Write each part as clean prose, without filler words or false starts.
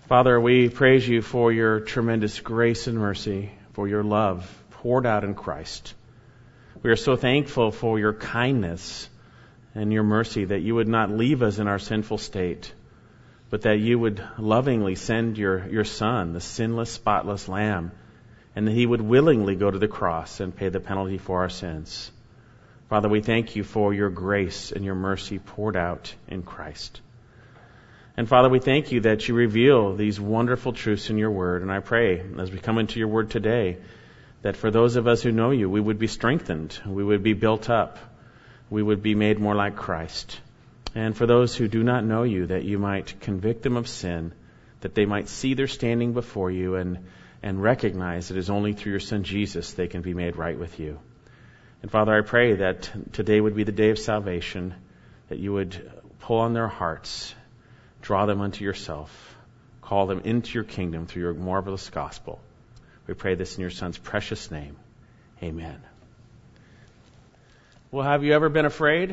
Father, we praise you for your tremendous grace and mercy, for your love poured out in Christ. We are so thankful for your kindness and your mercy that you would not leave us in our sinful state, but that you would lovingly send your Son, the sinless, spotless Lamb, and that he would willingly go to the cross and pay the penalty for our sins. Father, we thank you for your grace and your mercy poured out in Christ. And Father, we thank you that you reveal these wonderful truths in your word. And I pray, as we come into your word today, that for those of us who know you, we would be strengthened, we would be built up, we would be made more like Christ. And for those who do not know you, that you might convict them of sin, that they might see their standing before you and recognize it is only through your Son Jesus they can be made right with you. And Father, I pray that today would be the day of salvation, that you would pull on their hearts, draw them unto yourself, call them into your kingdom through your marvelous gospel. We pray this in your Son's precious name. Amen. Well, have you ever been afraid?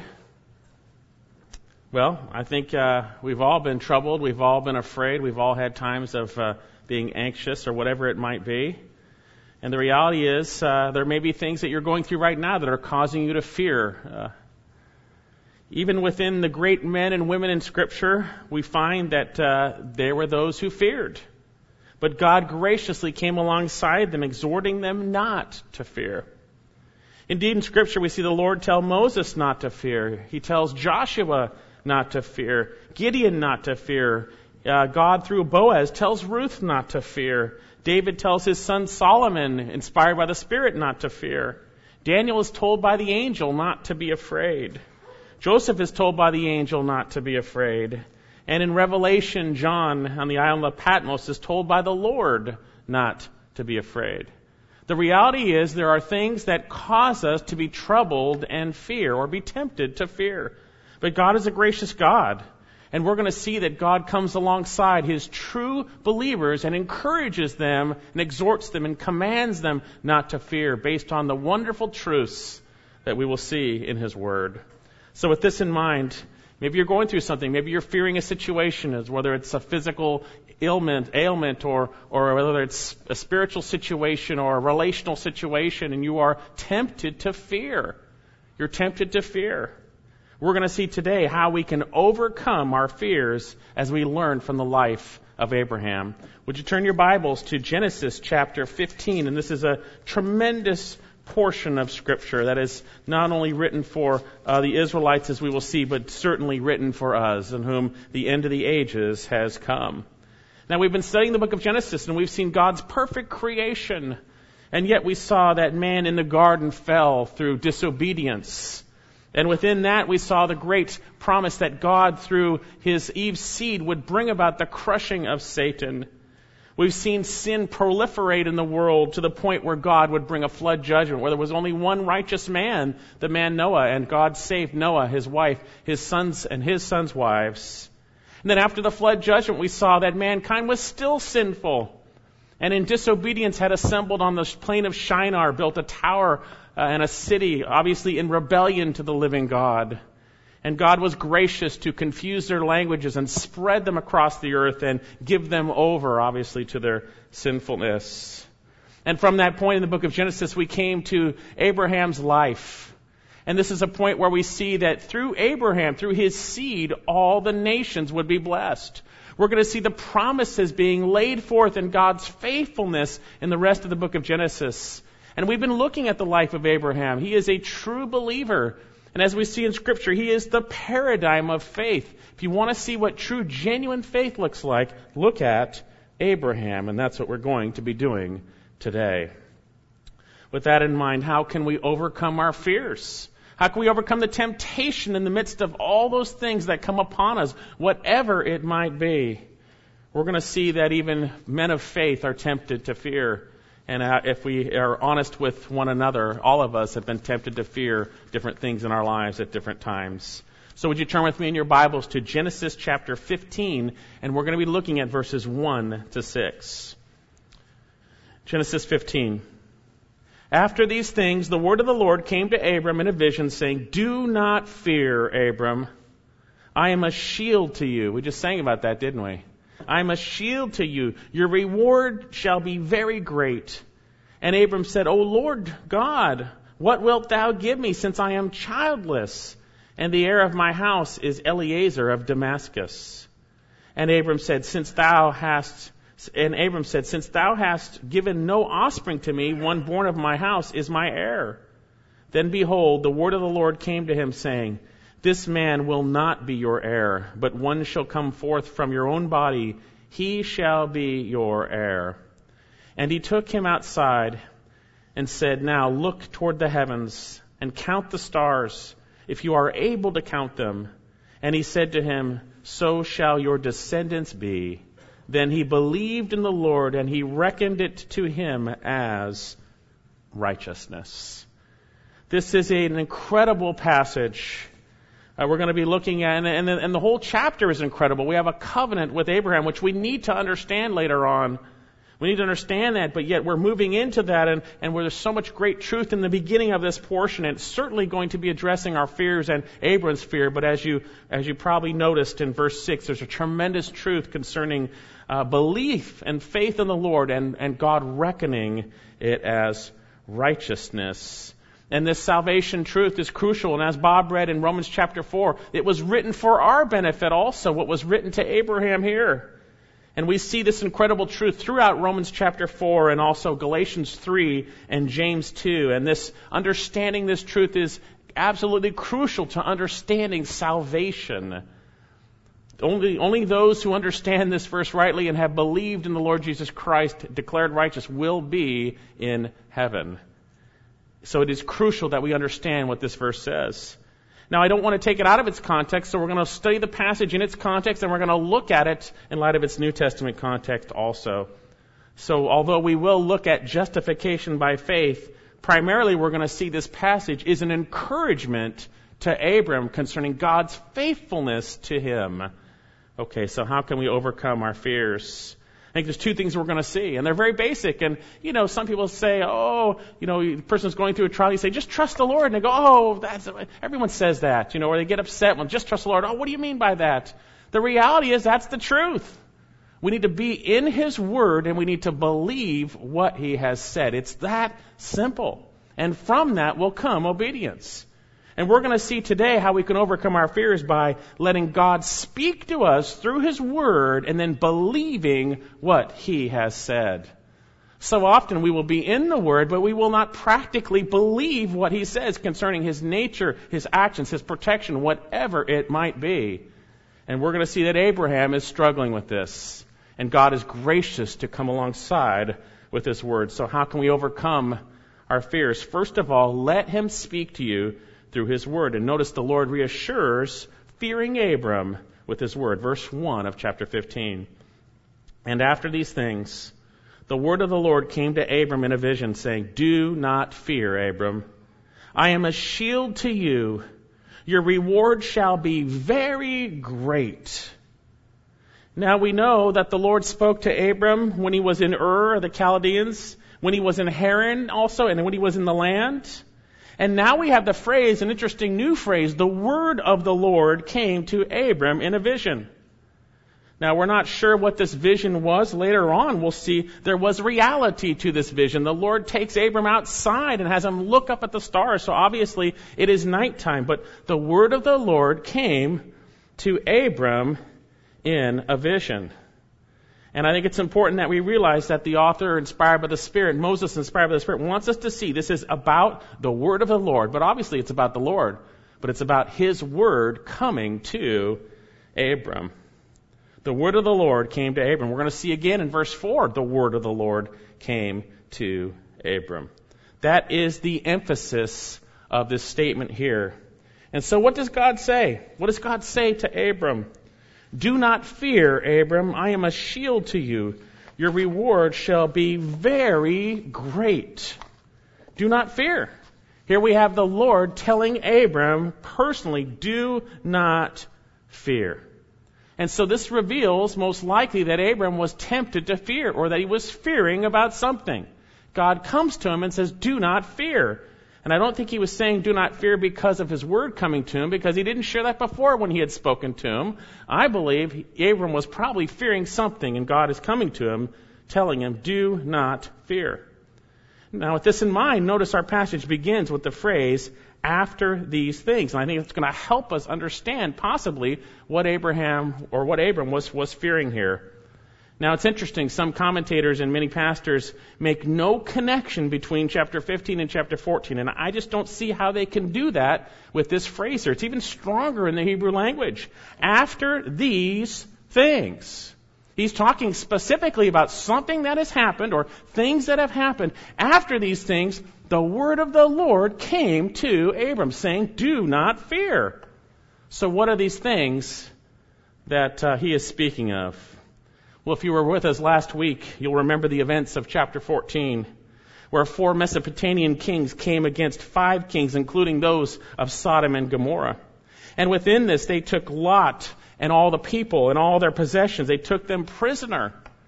Well, I think we've all been troubled. We've all been afraid. We've all had times of being anxious or whatever it might be. And the reality is there may be things that you're going through right now that are causing you to fear. Even within the great men and women in Scripture, we find that there were those who feared. But God graciously came alongside them, exhorting them not to fear. Indeed, in Scripture, we see the Lord tell Moses not to fear. He tells Joshua not to fear. Gideon not to fear. God, through Boaz, tells Ruth not to fear. David tells his son Solomon, inspired by the Spirit, not to fear. Daniel is told by the angel not to be afraid. Joseph is told by the angel not to be afraid. And in Revelation, John on the island of Patmos is told by the Lord not to be afraid. The reality is there are things that cause us to be troubled and fear or be tempted to fear. But God is a gracious God. And we're going to see that God comes alongside his true believers and encourages them and exhorts them and commands them not to fear based on the wonderful truths that we will see in his word. So with this in mind, maybe you're going through something. Maybe you're fearing a situation, whether it's a physical ailment or whether it's a spiritual situation or a relational situation, and you are tempted to fear. You're tempted to fear. We're going to see today how we can overcome our fears as we learn from the life of Abraham. Would you turn your Bibles to Genesis chapter 15? And this is a tremendous portion of Scripture that is not only written for the Israelites, as we will see, but certainly written for us, in whom the end of the ages has come. Now, we've been studying the book of Genesis, and we've seen God's perfect creation, and yet we saw that man in the garden fell through disobedience. And within that, we saw the great promise that God, through his Eve's seed, would bring about the crushing of Satan. We've seen sin proliferate in the world to the point where God would bring a flood judgment, where there was only one righteous man, the man Noah, and God saved Noah, his wife, his sons, and his sons' wives. And then after the flood judgment, we saw that mankind was still sinful, and in disobedience had assembled on the plain of Shinar, built a tower and a city, obviously in rebellion to the living God. And God was gracious to confuse their languages and spread them across the earth and give them over, obviously, to their sinfulness. And from that point in the book of Genesis, we came to Abraham's life. And this is a point where we see that through Abraham, through his seed, all the nations would be blessed. We're going to see the promises being laid forth in God's faithfulness in the rest of the book of Genesis. And we've been looking at the life of Abraham. He is a true believer. And as we see in Scripture, he is the paradigm of faith. If you want to see what true, genuine faith looks like, look at Abraham. And that's what we're going to be doing today. With that in mind, how can we overcome our fears? How can we overcome the temptation in the midst of all those things that come upon us, whatever it might be? We're going to see that even men of faith are tempted to fear. And if we are honest with one another, all of us have been tempted to fear different things in our lives at different times. So would you turn with me in your Bibles to Genesis chapter 15, and we're going to be looking at verses 1 to 6. Genesis 15. After these things, the word of the Lord came to Abram in a vision, saying, "Do not fear, Abram. I am a shield to you." We just sang about that, didn't we? I'm a shield to you. Your reward shall be very great. And Abram said, O Lord God, what wilt thou give me, since I am childless? And the heir of my house is Eliezer of Damascus. And Abram said, Since thou hast given no offspring to me, one born of my house is my heir. Then behold, the word of the Lord came to him, saying, This man will not be your heir, but one shall come forth from your own body. He shall be your heir. And he took him outside and said, Now look toward the heavens and count the stars, if you are able to count them. And he said to him, So shall your descendants be. Then he believed in the Lord, and he reckoned it to him as righteousness. This is an incredible passage we're going to be looking at, and the whole chapter is incredible. We have a covenant with Abraham, which we need to understand later on. We need to understand that, but yet we're moving into that, and where there's so much great truth in the beginning of this portion, and it's certainly going to be addressing our fears and Abram's fear, but as you probably noticed in verse 6, there's a tremendous truth concerning belief and faith in the Lord, and God reckoning it as righteousness. And this salvation truth is crucial. And as Bob read in Romans chapter 4, it was written for our benefit also, what was written to Abraham here. And we see this incredible truth throughout Romans chapter 4 and also Galatians 3 and James 2. And this understanding this truth is absolutely crucial to understanding salvation. Only those who understand this verse rightly and have believed in the Lord Jesus Christ, declared righteous, will be in heaven. So it is crucial that we understand what this verse says. Now, I don't want to take it out of its context, so we're going to study the passage in its context, and we're going to look at it in light of its New Testament context also. So although we will look at justification by faith, primarily we're going to see this passage is an encouragement to Abram concerning God's faithfulness to him. Okay, so how can we overcome our fears? I think there's two things we're going to see, and they're very basic. And, some people say, the person's going through a trial. You say, just trust the Lord. And they go, everyone says that, or they get upset. Well, just trust the Lord. Oh, what do you mean by that? The reality is that's the truth. We need to be in His Word, and we need to believe what He has said. It's that simple. And from that will come obedience. And we're going to see today how we can overcome our fears by letting God speak to us through His Word and then believing what He has said. So often we will be in the Word, but we will not practically believe what He says concerning His nature, His actions, His protection, whatever it might be. And we're going to see that Abraham is struggling with this. And God is gracious to come alongside with His Word. So how can we overcome our fears? First of all, let Him speak to you through His Word. And notice the Lord reassures fearing Abram with His Word. Verse 1 of chapter 15. And after these things, the word of the Lord came to Abram in a vision, saying, Do not fear, Abram. I am a shield to you. Your reward shall be very great. Now we know that the Lord spoke to Abram when he was in Ur of the Chaldeans, when he was in Haran also, and when he was in the land. And now we have the phrase, an interesting new phrase, the word of the Lord came to Abram in a vision. Now we're not sure what this vision was. Later on we'll see there was reality to this vision. The Lord takes Abram outside and has him look up at the stars. So obviously it is nighttime. But the word of the Lord came to Abram in a vision. And I think it's important that we realize that the author, inspired by the Spirit, Moses, inspired by the Spirit, wants us to see this is about the word of the Lord. But obviously it's about the Lord. But it's about His word coming to Abram. The word of the Lord came to Abram. We're going to see again in verse 4, the word of the Lord came to Abram. That is the emphasis of this statement here. And so what does God say? What does God say to Abram? Do not fear, Abram. I am a shield to you. Your reward shall be very great. Do not fear. Here we have the Lord telling Abram personally, do not fear. And so this reveals most likely that Abram was tempted to fear, or that he was fearing about something. God comes to him and says, do not fear. And I don't think he was saying do not fear because of his word coming to him, because he didn't share that before when he had spoken to him. I believe Abram was probably fearing something, and God is coming to him, telling him, do not fear. Now, with this in mind, notice our passage begins with the phrase, after these things. And I think it's going to help us understand possibly what Abram was fearing here. Now, it's interesting. Some commentators and many pastors make no connection between chapter 15 and chapter 14. And I just don't see how they can do that with this phrase here. It's even stronger in the Hebrew language. After these things. He's talking specifically about something that has happened or things that have happened. After these things, the word of the Lord came to Abram, saying, do not fear. So what are these things that he is speaking of? Well, if you were with us last week, you'll remember the events of chapter 14, where 4 Mesopotamian kings came against 5 kings, including those of Sodom and Gomorrah. And within this, they took Lot and all the people and all their possessions. They took them prisoner.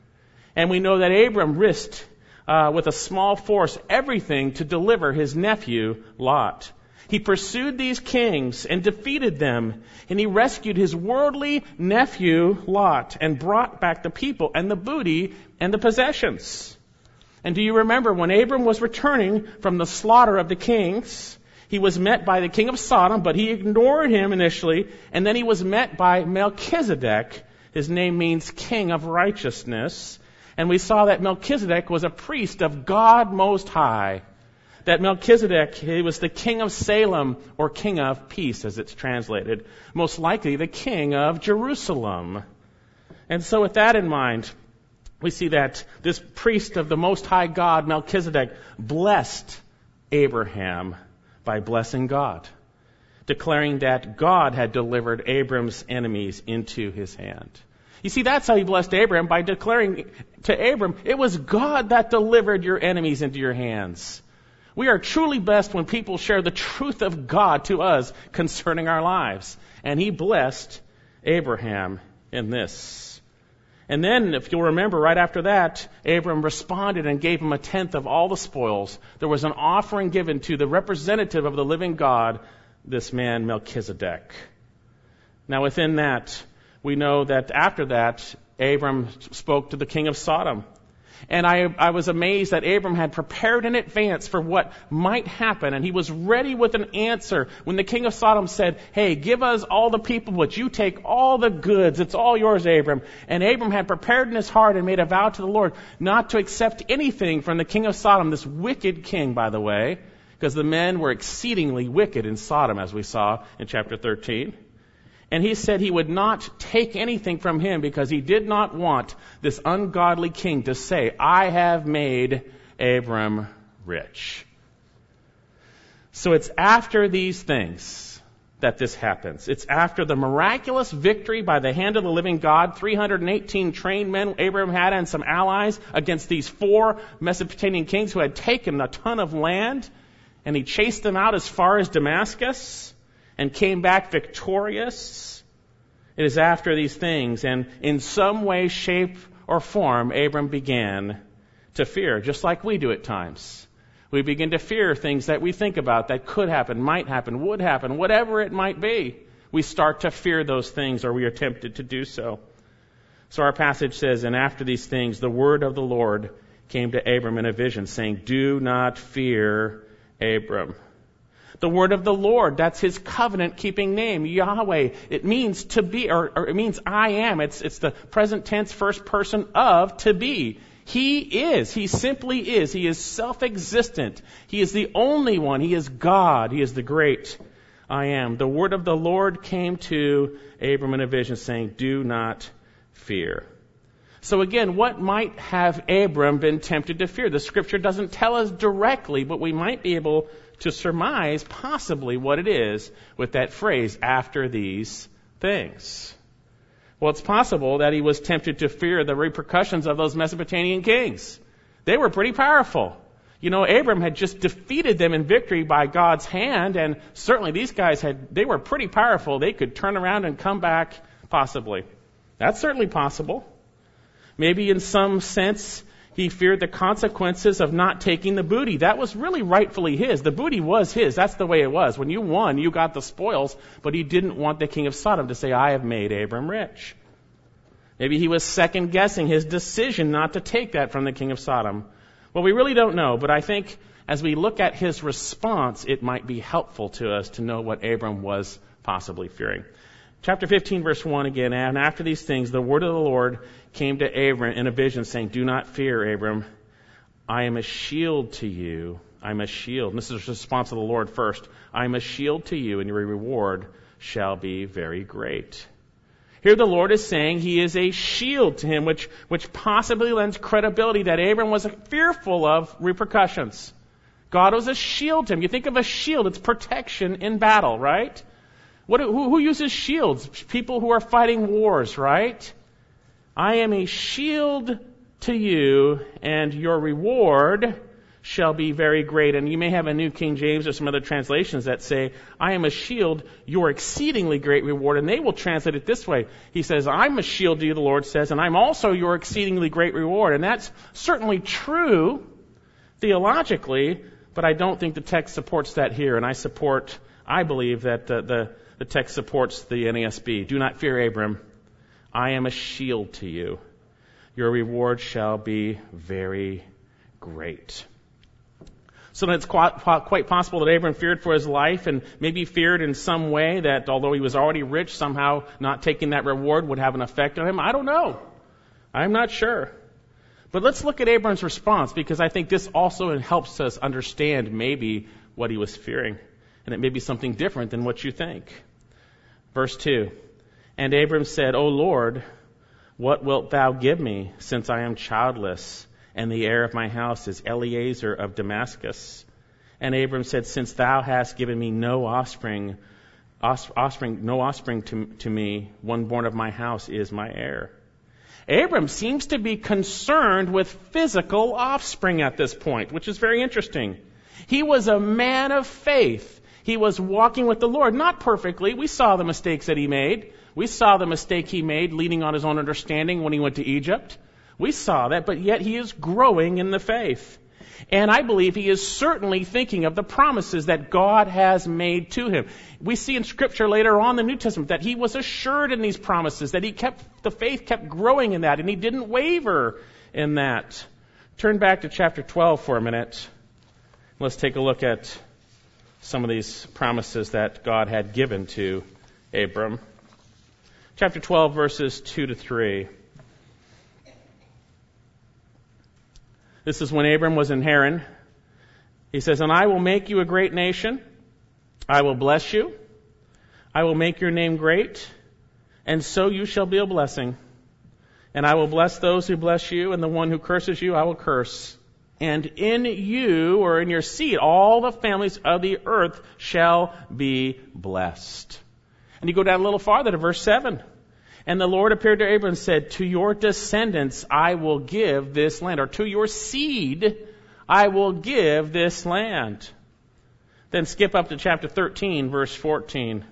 And we know that Abram risked, with a small force, everything to deliver his nephew, Lot. He pursued these kings and defeated them, and he rescued his worldly nephew, Lot, and brought back the people and the booty and the possessions. And do you remember when Abram was returning from the slaughter of the kings, he was met by the king of Sodom, but he ignored him initially, and then he was met by Melchizedek. His name means king of righteousness. And we saw that Melchizedek was a priest of God Most High. That Melchizedek, he was the king of Salem, or king of peace, as it's translated. Most likely the king of Jerusalem. And so with that in mind, we see that this priest of the Most High God, Melchizedek, blessed Abraham by blessing God, declaring that God had delivered Abram's enemies into his hand. You see, that's how he blessed Abraham, by declaring to Abram, it was God that delivered your enemies into your hands. We are truly blessed when people share the truth of God to us concerning our lives. And he blessed Abraham in this. And then, if you'll remember, right after that, Abram responded and gave him 1/10 of all the spoils. There was an offering given to the representative of the living God, this man Melchizedek. Now, within that, we know that after that, Abram spoke to the king of Sodom. And I was amazed that Abram had prepared in advance for what might happen, and he was ready with an answer when the king of Sodom said, hey, give us all the people, but you take all the goods. It's all yours, Abram. And Abram had prepared in his heart and made a vow to the Lord not to accept anything from the king of Sodom, this wicked king, by the way, because the men were exceedingly wicked in Sodom, as we saw in chapter 13. And he said he would not take anything from him because he did not want this ungodly king to say, I have made Abram rich. So it's after these things that this happens. It's after the miraculous victory by the hand of the living God, 318 trained men Abraham had and some allies against these 4 Mesopotamian kings who had taken a ton of land, and he chased them out as far as Damascus and came back victorious. It is after these things, and in some way, shape, or form, Abram began to fear, just like we do at times. We begin to fear things that we think about that could happen, might happen, would happen, whatever it might be. We start to fear those things, or we are tempted to do so. So our passage says, and after these things, the word of the Lord came to Abram in a vision, saying, do not fear, Abram. The word of the Lord, that's his covenant-keeping name, Yahweh. It means to be, or it means I am. It's the present tense first person of to be. He is. He simply is. He is self-existent. He is the only one. He is God. He is the great I am. The word of the Lord came to Abram in a vision, saying, do not fear. So again, what might have Abram been tempted to fear? The scripture doesn't tell us directly, but we might be able to surmise possibly what it is with that phrase, after these things. Well, it's possible that he was tempted to fear the repercussions of those Mesopotamian kings. They were pretty powerful. You know, Abram had just defeated them in victory by God's hand, and certainly these guys they were pretty powerful. They could turn around and come back, possibly. That's certainly possible. Maybe in some sense, He feared the consequences of not taking the booty. That was really rightfully his. The booty was his. That's the way it was. When you won, you got the spoils, but he didn't want the king of Sodom to say, I have made Abram rich. Maybe he was second-guessing his decision not to take that from the king of Sodom. Well, we really don't know, but I think as we look at his response, it might be helpful to us to know what Abram was possibly fearing. Chapter 15, verse 1 again, and after these things, the word of the Lord came to Abram in a vision, saying, do not fear, Abram. I am a shield to you. I'm a shield. And this is the response of the Lord first. I am a shield to you, and your reward shall be very great. Here the Lord is saying he is a shield to him, which possibly lends credibility that Abram was fearful of repercussions. God was a shield to him. You think of a shield, it's protection in battle, right? Who uses shields? People who are fighting wars, right? I am a shield to you, and your reward shall be very great. And you may have a New King James or some other translations that say, I am a shield, your exceedingly great reward. And they will translate it this way. He says, I'm a shield to you, the Lord says, and I'm also your exceedingly great reward. And that's certainly true theologically, but I don't think the text supports that here. And I believe that the text supports the NASB. Do not fear, Abram. I am a shield to you. Your reward shall be very great. So then it's quite possible that Abram feared for his life and maybe feared in some way that although he was already rich, somehow not taking that reward would have an effect on him. I don't know. I'm not sure. But let's look at Abram's response, because I think this also helps us understand maybe what he was fearing. And it may be something different than what you think. Verse 2, and Abram said, O Lord, what wilt thou give me, since I am childless, and the heir of my house is Eliezer of Damascus? And Abram said, since thou hast given me no offspring to me, one born of my house is my heir. Abram seems to be concerned with physical offspring at this point, which is very interesting. He was a man of faith. He was walking with the Lord, not perfectly. We saw the mistakes that he made. We saw the mistake he made leaning on his own understanding when he went to Egypt. We saw that, but yet he is growing in the faith. And I believe he is certainly thinking of the promises that God has made to him. We see in Scripture later on in the New Testament that he was assured in these promises, that the faith kept growing in that, and he didn't waver in that. Turn back to chapter 12 for a minute. Let's take a look at some of these promises that God had given to Abram. Chapter 12, verses 2 to 3. This is when Abram was in Haran. He says, and I will make you a great nation. I will bless you. I will make your name great, and so you shall be a blessing. And I will bless those who bless you, and the one who curses you I will curse. And in you, or in your seed, all the families of the earth shall be blessed. And you go down a little farther to verse 7. And the Lord appeared to Abram and said, to your descendants I will give this land, or to your seed I will give this land. Then skip up to chapter 13, verse 14.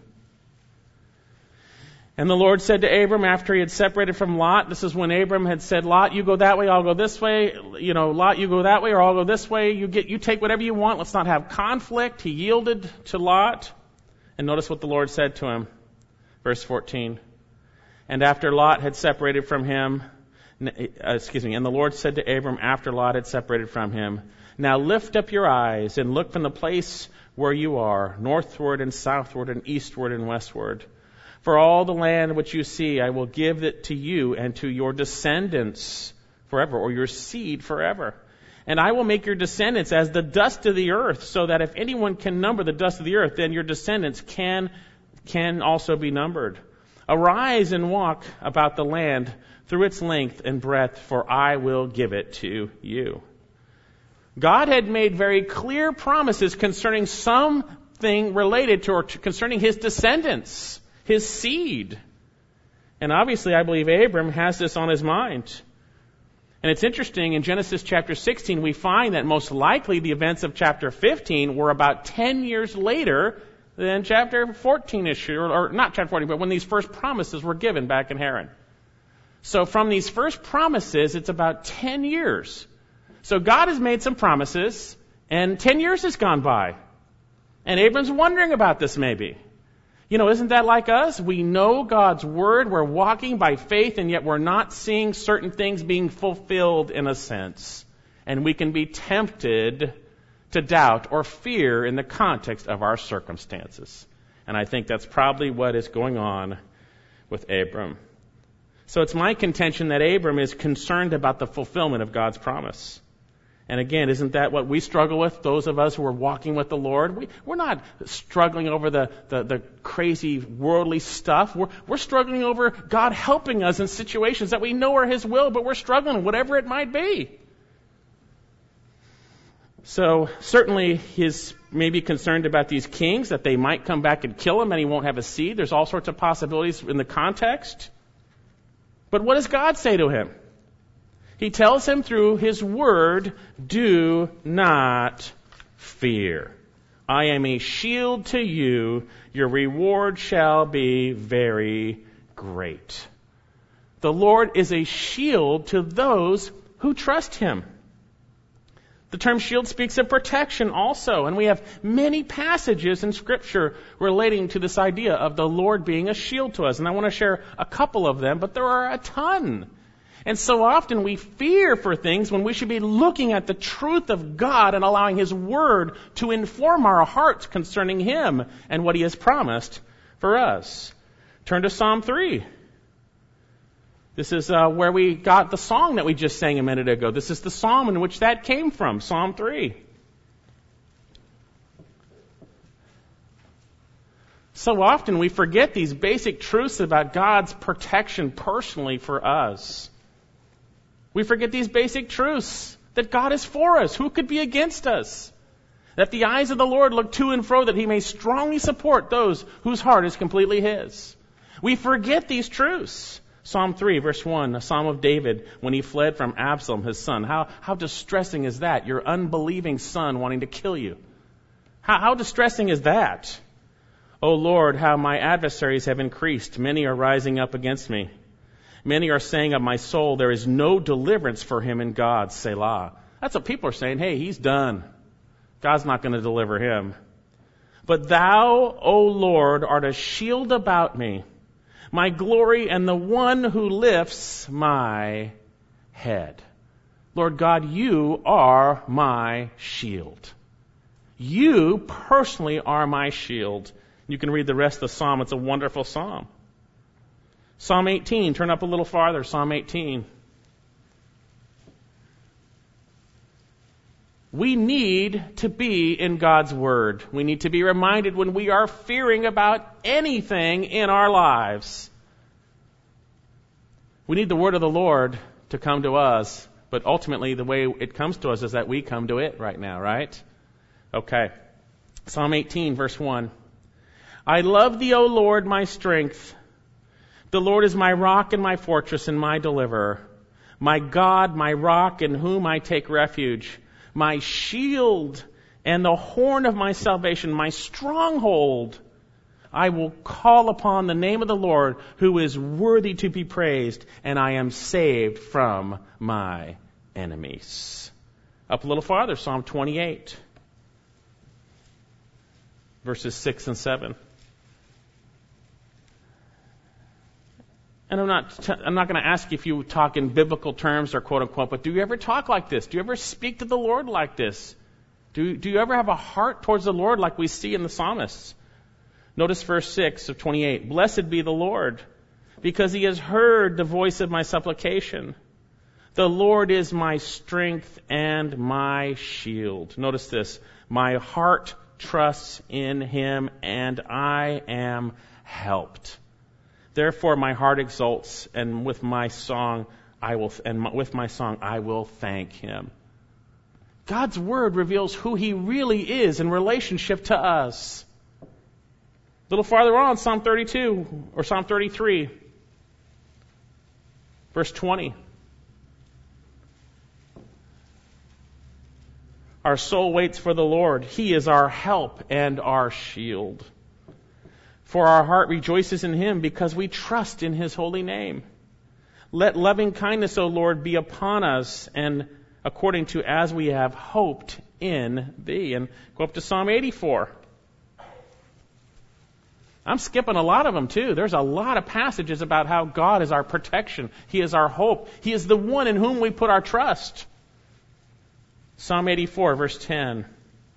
And the Lord said to Abram after he had separated from Lot, this is when Abram had said, Lot, you go that way, I'll go this way. Lot, you go that way, or I'll go this way. You take whatever you want. Let's not have conflict. He yielded to Lot. And notice what the Lord said to him. Verse 14. And after Lot had separated from him, and the Lord said to Abram after Lot had separated from him, now lift up your eyes and look from the place where you are, northward and southward and eastward and westward. For all the land which you see, I will give it to you and to your descendants forever, or your seed forever. And I will make your descendants as the dust of the earth, so that if anyone can number the dust of the earth, then your descendants can also be numbered. Arise and walk about the land through its length and breadth, for I will give it to you. God had made very clear promises concerning something related to, or concerning his descendants, his seed. And obviously, I believe Abram has this on his mind. And it's interesting, in Genesis chapter 16, we find that most likely the events of chapter 15 were about 10 years later than chapter 14-ish, or not chapter 14, but when these first promises were given back in Haran. So from these first promises, it's about 10 years So God has made some promises, and 10 years has gone by. And Abram's wondering about this maybe. Isn't that like us? We know God's word, we're walking by faith, and yet we're not seeing certain things being fulfilled in a sense. And we can be tempted to doubt or fear in the context of our circumstances. And I think that's probably what is going on with Abram. So it's my contention that Abram is concerned about the fulfillment of God's promise. And again, isn't that what we struggle with, those of us who are walking with the Lord? We're not struggling over the crazy worldly stuff. We're struggling over God helping us in situations that we know are His will, but we're struggling, whatever it might be. So certainly he's maybe concerned about these kings, that they might come back and kill him and he won't have a seed. There's all sorts of possibilities in the context. But what does God say to him? He tells him through His word, do not fear. I am a shield to you. Your reward shall be very great. The Lord is a shield to those who trust Him. The term shield speaks of protection also, and we have many passages in Scripture relating to this idea of the Lord being a shield to us. And I want to share a couple of them, but there are a ton. And so often we fear for things when we should be looking at the truth of God and allowing His Word to inform our hearts concerning Him and what He has promised for us. Turn to Psalm 3. This is where we got the song that we just sang a minute ago. This is the psalm in which that came from, Psalm 3. So often we forget these basic truths about God's protection personally for us. We forget these basic truths, that God is for us. Who could be against us? That the eyes of the Lord look to and fro, that He may strongly support those whose heart is completely His. We forget these truths. Psalm 3, verse 1, a psalm of David when he fled from Absalom, his son. How distressing is that? Your unbelieving son wanting to kill you. How distressing is that? O Lord, how my adversaries have increased. Many are rising up against me. Many are saying of my soul, there is no deliverance for him in God, Selah. That's what people are saying. Hey, he's done. God's not going to deliver him. But thou, O Lord, art a shield about me, my glory and the one who lifts my head. Lord God, you are my shield. You personally are my shield. You can read the rest of the psalm. It's a wonderful psalm. Psalm 18, turn up a little farther, Psalm 18. We need to be in God's Word. We need to be reminded when we are fearing about anything in our lives. We need the Word of the Lord to come to us, but ultimately the way it comes to us is that we come to it right now, right? Okay. Psalm 18, verse 1. I love thee, O Lord, my strength. The Lord is my rock and my fortress and my deliverer. My God, my rock in whom I take refuge. My shield and the horn of my salvation, my stronghold. I will call upon the name of the Lord, who is worthy to be praised, and I am saved from my enemies. Up a little farther, Psalm 28, verses 6 and 7. And I'm not going to ask if you talk in biblical terms or quote unquote, but do you ever talk like this? Do you ever speak to the Lord like this? Do you ever have a heart towards the Lord like we see in the psalmists? Notice verse 6 of 28. Blessed be the Lord, because He has heard the voice of my supplication. The Lord is my strength and my shield. Notice this. My heart trusts in Him, and I am helped. Therefore my heart exults, and with my song I will thank Him. God's Word reveals who He really is in relationship to us. A little farther on, Psalm 32 or Psalm 33, verse 20. Our soul waits for the Lord. He is our help and our shield. For our heart rejoices in Him because we trust in His holy name. Let loving kindness, O Lord, be upon us, and according to as we have hoped in thee. And go up to Psalm 84. I'm skipping a lot of them too. There's a lot of passages about how God is our protection. He is our hope. He is the one in whom we put our trust. Psalm 84, verse 10.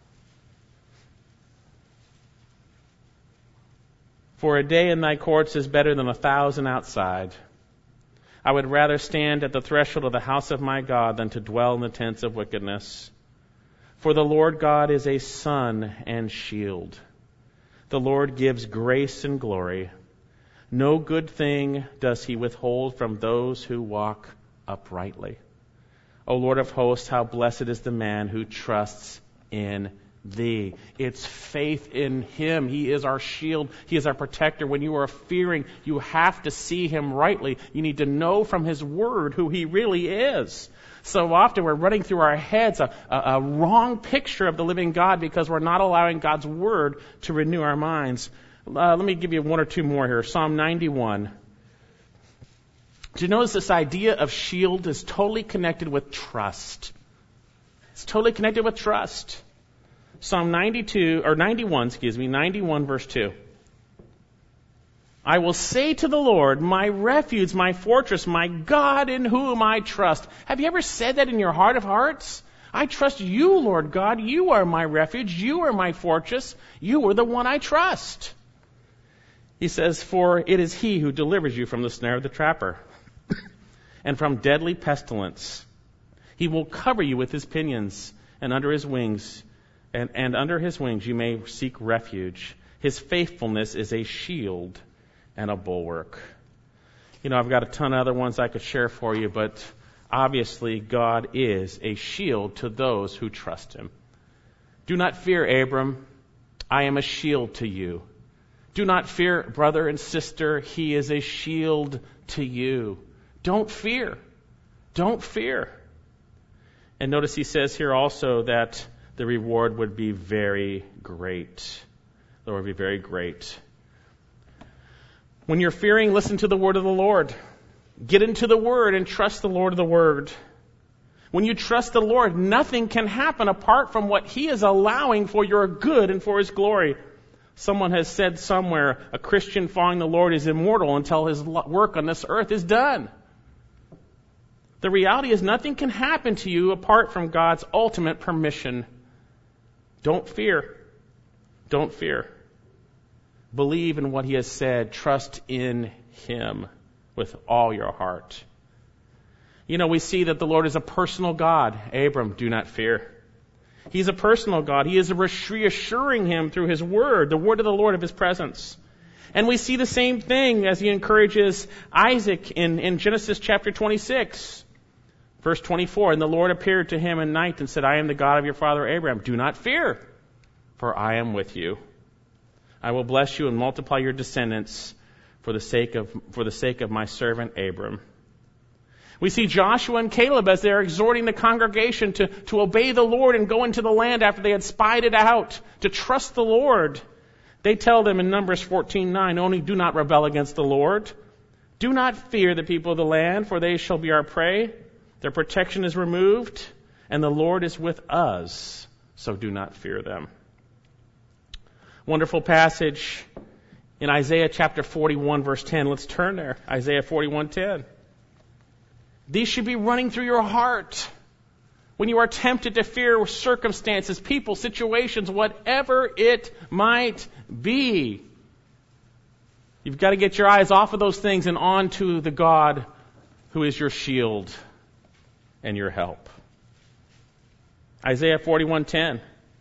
For a day in thy courts is better than 1,000 outside. I would rather stand at the threshold of the house of my God than to dwell in the tents of wickedness. For the Lord God is a sun and shield. The Lord gives grace and glory. No good thing does he withhold from those who walk uprightly. O Lord of hosts, how blessed is the man who trusts in thee. It's faith in him. He is our shield. He is our protector. When you are fearing, you have to see him rightly. You need to know from his word who he really is. So often we're running through our heads a wrong picture of the living God because we're not allowing God's word to renew our minds. Let me give you one or two more here. Psalm 91. Do you notice this idea of shield is totally connected with trust? It's totally connected with trust. Psalm 91 verse 2. I will say to the Lord, my refuge, my fortress, my God in whom I trust. Have you ever said that in your heart of hearts? I trust you, Lord God. You are my refuge. You are my fortress. You are the one I trust. He says, for it is he who delivers you from the snare of the trapper and from deadly pestilence. He will cover you with his pinions, and under his wings, and under his wings you may seek refuge. His faithfulness is a shield and a bulwark. You know, I've got a ton of other ones I could share for you, but obviously God is a shield to those who trust him. Do not fear, Abram. I am a shield to you. Do not fear, brother and sister. He is a shield to you. Don't fear. Don't fear. And notice he says here also that the reward would be very great. The Lord would be very great. When you're fearing, listen to the word of the Lord. Get into the word and trust the Lord of the word. When you trust the Lord, nothing can happen apart from what he is allowing for your good and for his glory. Someone has said somewhere, a Christian following the Lord is immortal until his work on this earth is done. The reality is nothing can happen to you apart from God's ultimate permission. Don't fear. Don't fear. Believe in what he has said. Trust in him with all your heart. You know, we see that the Lord is a personal God. Abram, do not fear. He's a personal God. He is reassuring him through his word, the word of the Lord of his presence. And we see the same thing as he encourages Isaac in Genesis chapter 26. Verse 24, and the Lord appeared to him in night and said, I am the God of your father Abraham. Do not fear, for I am with you. I will bless you and multiply your descendants for the sake of my servant Abram. We see Joshua and Caleb as they're exhorting the congregation to obey the Lord and go into the land after they had spied it out, to trust the Lord. They tell them in Numbers 14:9, only do not rebel against the Lord. Do not fear the people of the land, for they shall be our prey. Their protection is removed, and the Lord is with us, so do not fear them. Wonderful passage in Isaiah chapter 41, verse 10. Let's turn there. Isaiah 41:10. These should be running through your heart when you are tempted to fear circumstances, people, situations, whatever it might be. You've got to get your eyes off of those things and onto the God who is your shield and your help. Isaiah 41:10.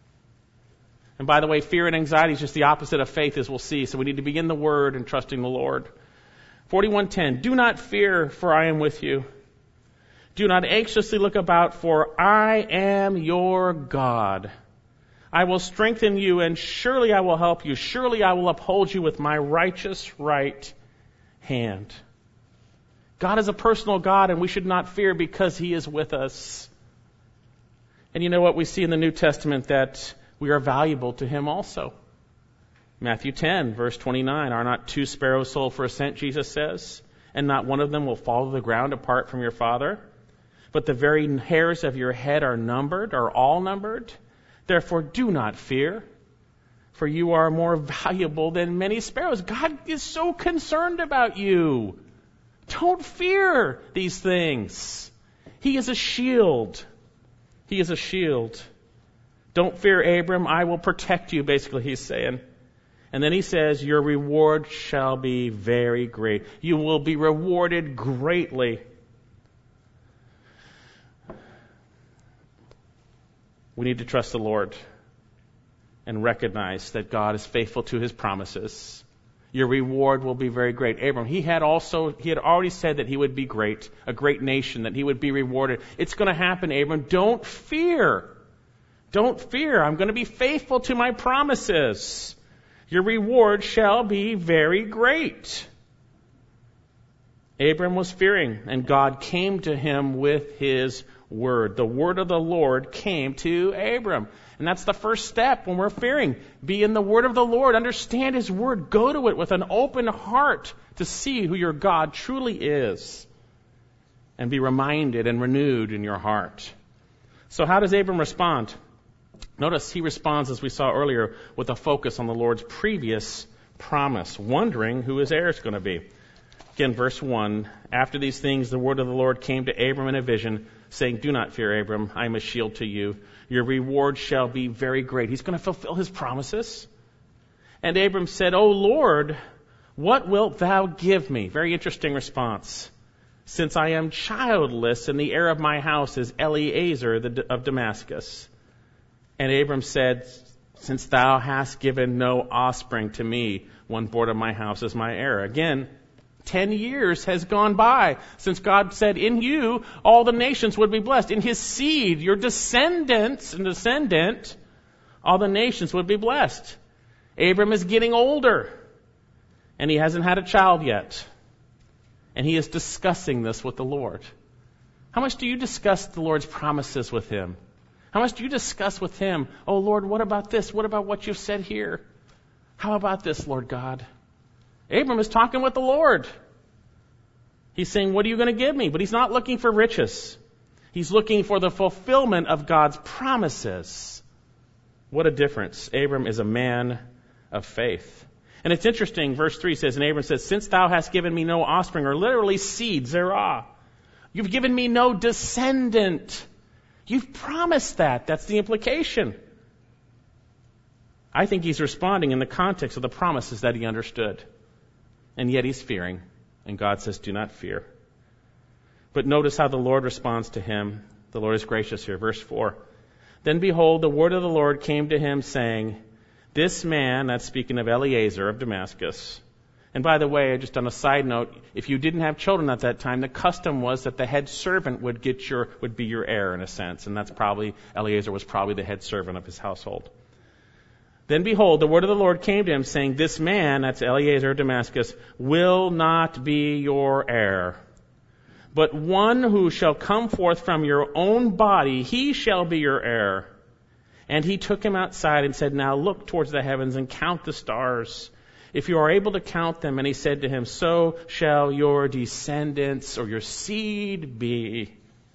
And by the way, fear and anxiety is just the opposite of faith, as we'll see. So we need to begin the word and trusting the Lord. 41:10. Do not fear, for I am with you. Do not anxiously look about, for I am your God. I will strengthen you, and surely I will help you. Surely I will uphold you with my righteous right hand. God is a personal God, and we should not fear because he is with us. And you know what? We see in the New Testament that we are valuable to him also. Matthew 10, verse 29, are not 2 sparrows sold for a cent, Jesus says, and not one of them will fall to the ground apart from your Father? but the very hairs of your head are numbered, are all numbered. Therefore do not fear, for you are more valuable than many sparrows. God is so concerned about you. Don't fear these things. He is a shield. He is a shield. Don't fear, Abram. I will protect you, basically he's saying. And then he says, your reward shall be very great. You will be rewarded greatly. We need to trust the Lord and recognize that God is faithful to his promises. Your reward will be very great. Abram, he had already said that he would be great, a great nation, that he would be rewarded. It's going to happen, Abram. Don't fear. Don't fear. I'm going to be faithful to my promises. Your reward shall be very great. Abram was fearing, and God came to him with his word. The word of the Lord came to Abram. And that's the first step when we're fearing. Be in the word of the Lord. Understand his word. Go to it with an open heart to see who your God truly is. And be reminded and renewed in your heart. So how does Abram respond? Notice he responds, as we saw earlier, with a focus on the Lord's previous promise, wondering who his heir is going to be. Again, verse 1, after these things the word of the Lord came to Abram in a vision, saying, do not fear, Abram, I am a shield to you. Your reward shall be very great. He's going to fulfill his promises. And Abram said, O Lord, what wilt thou give me? Very interesting response. Since I am childless, and the heir of my house is Eliezer of Damascus. And Abram said, since thou hast given no offspring to me, one born of my house is my heir. Again, 10 years has gone by since God said, in you all the nations would be blessed. In his seed, your descendant, all the nations would be blessed. Abram is getting older, and he hasn't had a child yet. And he is discussing this with the Lord. How much do you discuss the Lord's promises with him? How much do you discuss with him, oh Lord, what about this? What about what you've said here? How about this, Lord God? Abram is talking with the Lord. He's saying, what are you going to give me? But he's not looking for riches. He's looking for the fulfillment of God's promises. What a difference. Abram is a man of faith. And it's interesting, verse 3 says, and Abram says, since thou hast given me no offspring, or literally seed, zerah, you've given me no descendant. You've promised that. That's the implication. I think he's responding in the context of the promises that he understood. And yet he's fearing. And God says, do not fear. But notice how the Lord responds to him. The Lord is gracious here. Verse 4. Then behold, the word of the Lord came to him, saying, this man, that's speaking of Eliezer of Damascus. And by the way, just on a side note, if you didn't have children at that time, the custom was that the head servant would be your heir in a sense. And Eliezer was probably the head servant of his household. Then behold, the word of the Lord came to him, saying, this man, that's Eliezer of Damascus, will not be your heir. But one who shall come forth from your own body, he shall be your heir. And he took him outside and said, now look towards the heavens and count the stars, if you are able to count them. And he said to him, so shall your descendants or your seed be.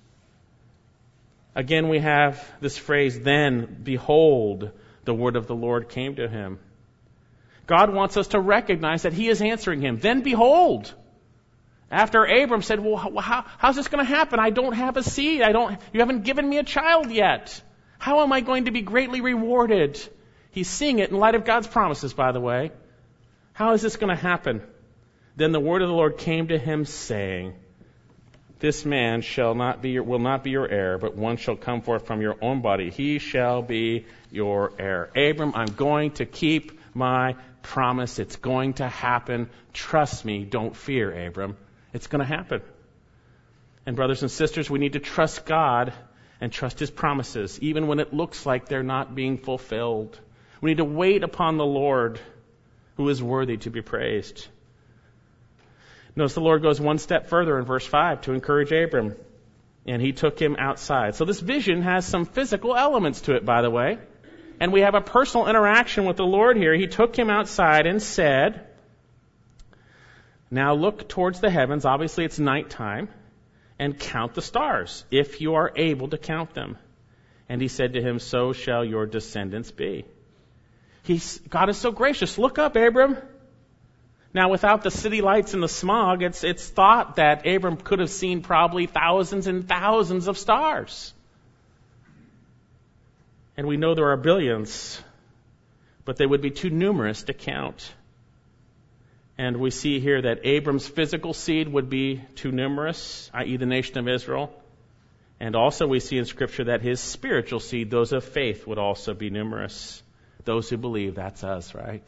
Again, we have this phrase, then behold, the word of the Lord came to him. God wants us to recognize that he is answering him. Then behold. After Abram said, well, how's this going to happen? I don't have a seed. You haven't given me a child yet. How am I going to be greatly rewarded? He's seeing it in light of God's promises, by the way. How is this going to happen? Then the word of the Lord came to him, saying, this man will not be your heir, but one shall come forth from your own body. He shall be your heir. Abram, I'm going to keep my promise. It's going to happen. Trust me. Don't fear, Abram. It's going to happen. And brothers and sisters, we need to trust God and trust his promises, even when it looks like they're not being fulfilled. We need to wait upon the Lord, who is worthy to be praised. Notice the Lord goes one step further in verse 5 to encourage Abram. And he took him outside. So this vision has some physical elements to it, by the way. And we have a personal interaction with the Lord here. He took him outside and said, now look towards the heavens. Obviously it's nighttime. and count the stars, if you are able to count them. And he said to him, so shall your descendants be. God is so gracious. Look up, Abram. Now, without the city lights and the smog, it's thought that Abram could have seen probably thousands and thousands of stars. And we know there are billions, but they would be too numerous to count. And we see here that Abram's physical seed would be too numerous, i.e. the nation of Israel. And also we see in Scripture that his spiritual seed, those of faith, would also be numerous. Those who believe, that's us, right?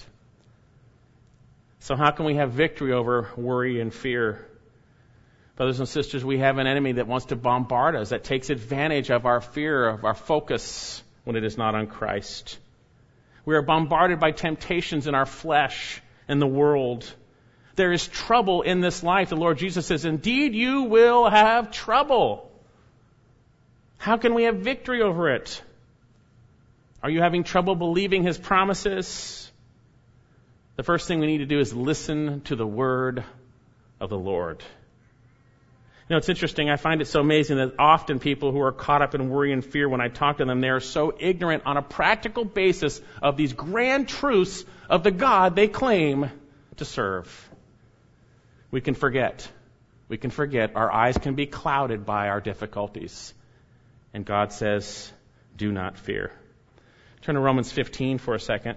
So how can we have victory over worry and fear? Brothers and sisters, we have an enemy that wants to bombard us, that takes advantage of our fear, of our focus when it is not on Christ. We are bombarded by temptations in our flesh and the world. There is trouble in this life. The Lord Jesus says, indeed you will have trouble. How can we have victory over it? Are you having trouble believing His promises? The first thing we need to do is listen to the word of the Lord. You know, it's interesting. I find it so amazing that often people who are caught up in worry and fear, when I talk to them, they are so ignorant on a practical basis of these grand truths of the God they claim to serve. We can forget. We can forget. Our eyes can be clouded by our difficulties. And God says, do not fear. Turn to Romans 15 for a second.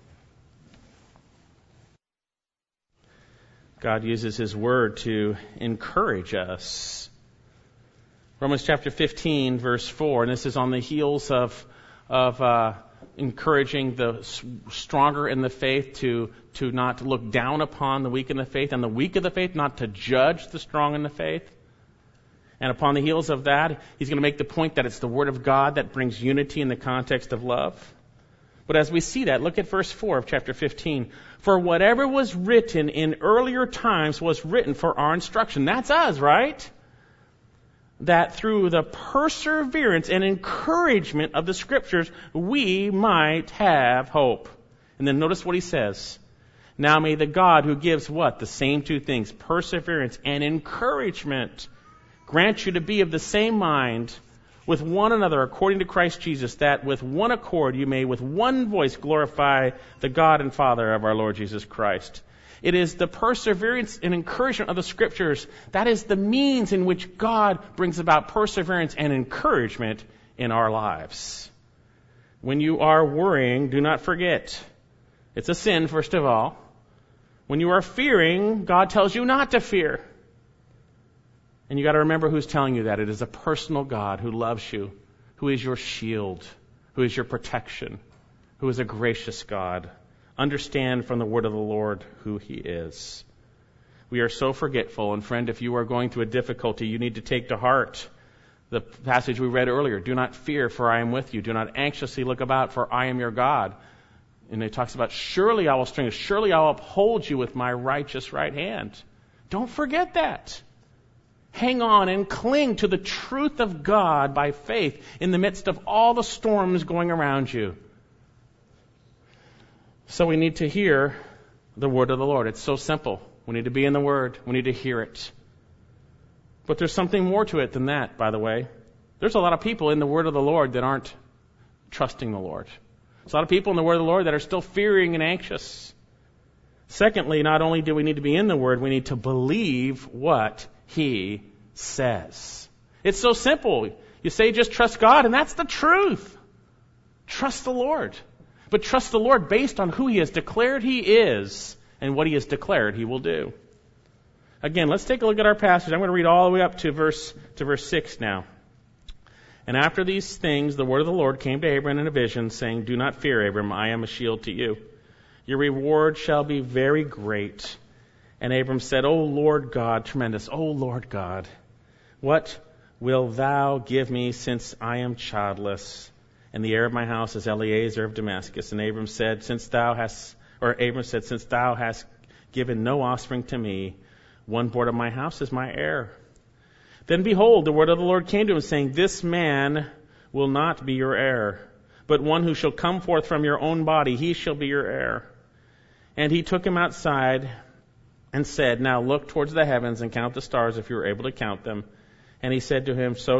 God uses His word to encourage us. Romans chapter 15, verse 4, and this is on the heels of encouraging the stronger in the faith to not look down upon the weak in the faith, and the weak of the faith not to judge the strong in the faith. And upon the heels of that, he's going to make the point that it's the Word of God that brings unity in the context of love. But as we see that, look at verse 4 of chapter 15. For whatever was written in earlier times was written for our instruction. That's us, right? That through the perseverance and encouragement of the Scriptures, we might have hope. And then notice what he says. Now may the God who gives what? The same two things, perseverance and encouragement, grant you to be of the same mind with one another according to Christ Jesus, that with one accord you may with one voice glorify the God and Father of our Lord Jesus Christ. It is the perseverance and encouragement of the Scriptures that is the means in which God brings about perseverance and encouragement in our lives. When you are worrying, do not forget. It's a sin, first of all. When you are fearing, God tells you not to fear. And you got to remember who's telling you that. It is a personal God who loves you, who is your shield, who is your protection, who is a gracious God. Understand from the word of the Lord who He is. We are so forgetful. And friend, if you are going through a difficulty, you need to take to heart the passage we read earlier. Do not fear, for I am with you. Do not anxiously look about, for I am your God. And it talks about, surely I will strengthen you. Surely I will uphold you with my righteous right hand. Don't forget that. Hang on and cling to the truth of God by faith in the midst of all the storms going around you. So we need to hear the word of the Lord. It's so simple. We need to be in the word. We need to hear it. But there's something more to it than that, by the way. There's a lot of people in the word of the Lord that aren't trusting the Lord. There's a lot of people in the word of the Lord that are still fearing and anxious. Secondly, not only do we need to be in the word, we need to believe what He says. It's so simple. You say just trust God, and that's the truth. Trust the Lord. But trust the Lord based on who He has declared He is and what He has declared He will do. Again, let's take a look at our passage. I'm going to read all the way up to verse 6 now. And after these things, the word of the Lord came to Abram in a vision, saying, do not fear, Abram, I am a shield to you. Your reward shall be very great. And Abram said, O Lord God, tremendous, O Lord God, what will thou give me since I am childless? And the heir of my house is Eliezer of Damascus. And Abram said, since thou hast given no offspring to me, one born of my house is my heir. Then behold, the word of the Lord came to him, saying, this man will not be your heir, but one who shall come forth from your own body, he shall be your heir. And he took him outside and said, now look towards the heavens and count the stars if you are able to count them. And he said to him, so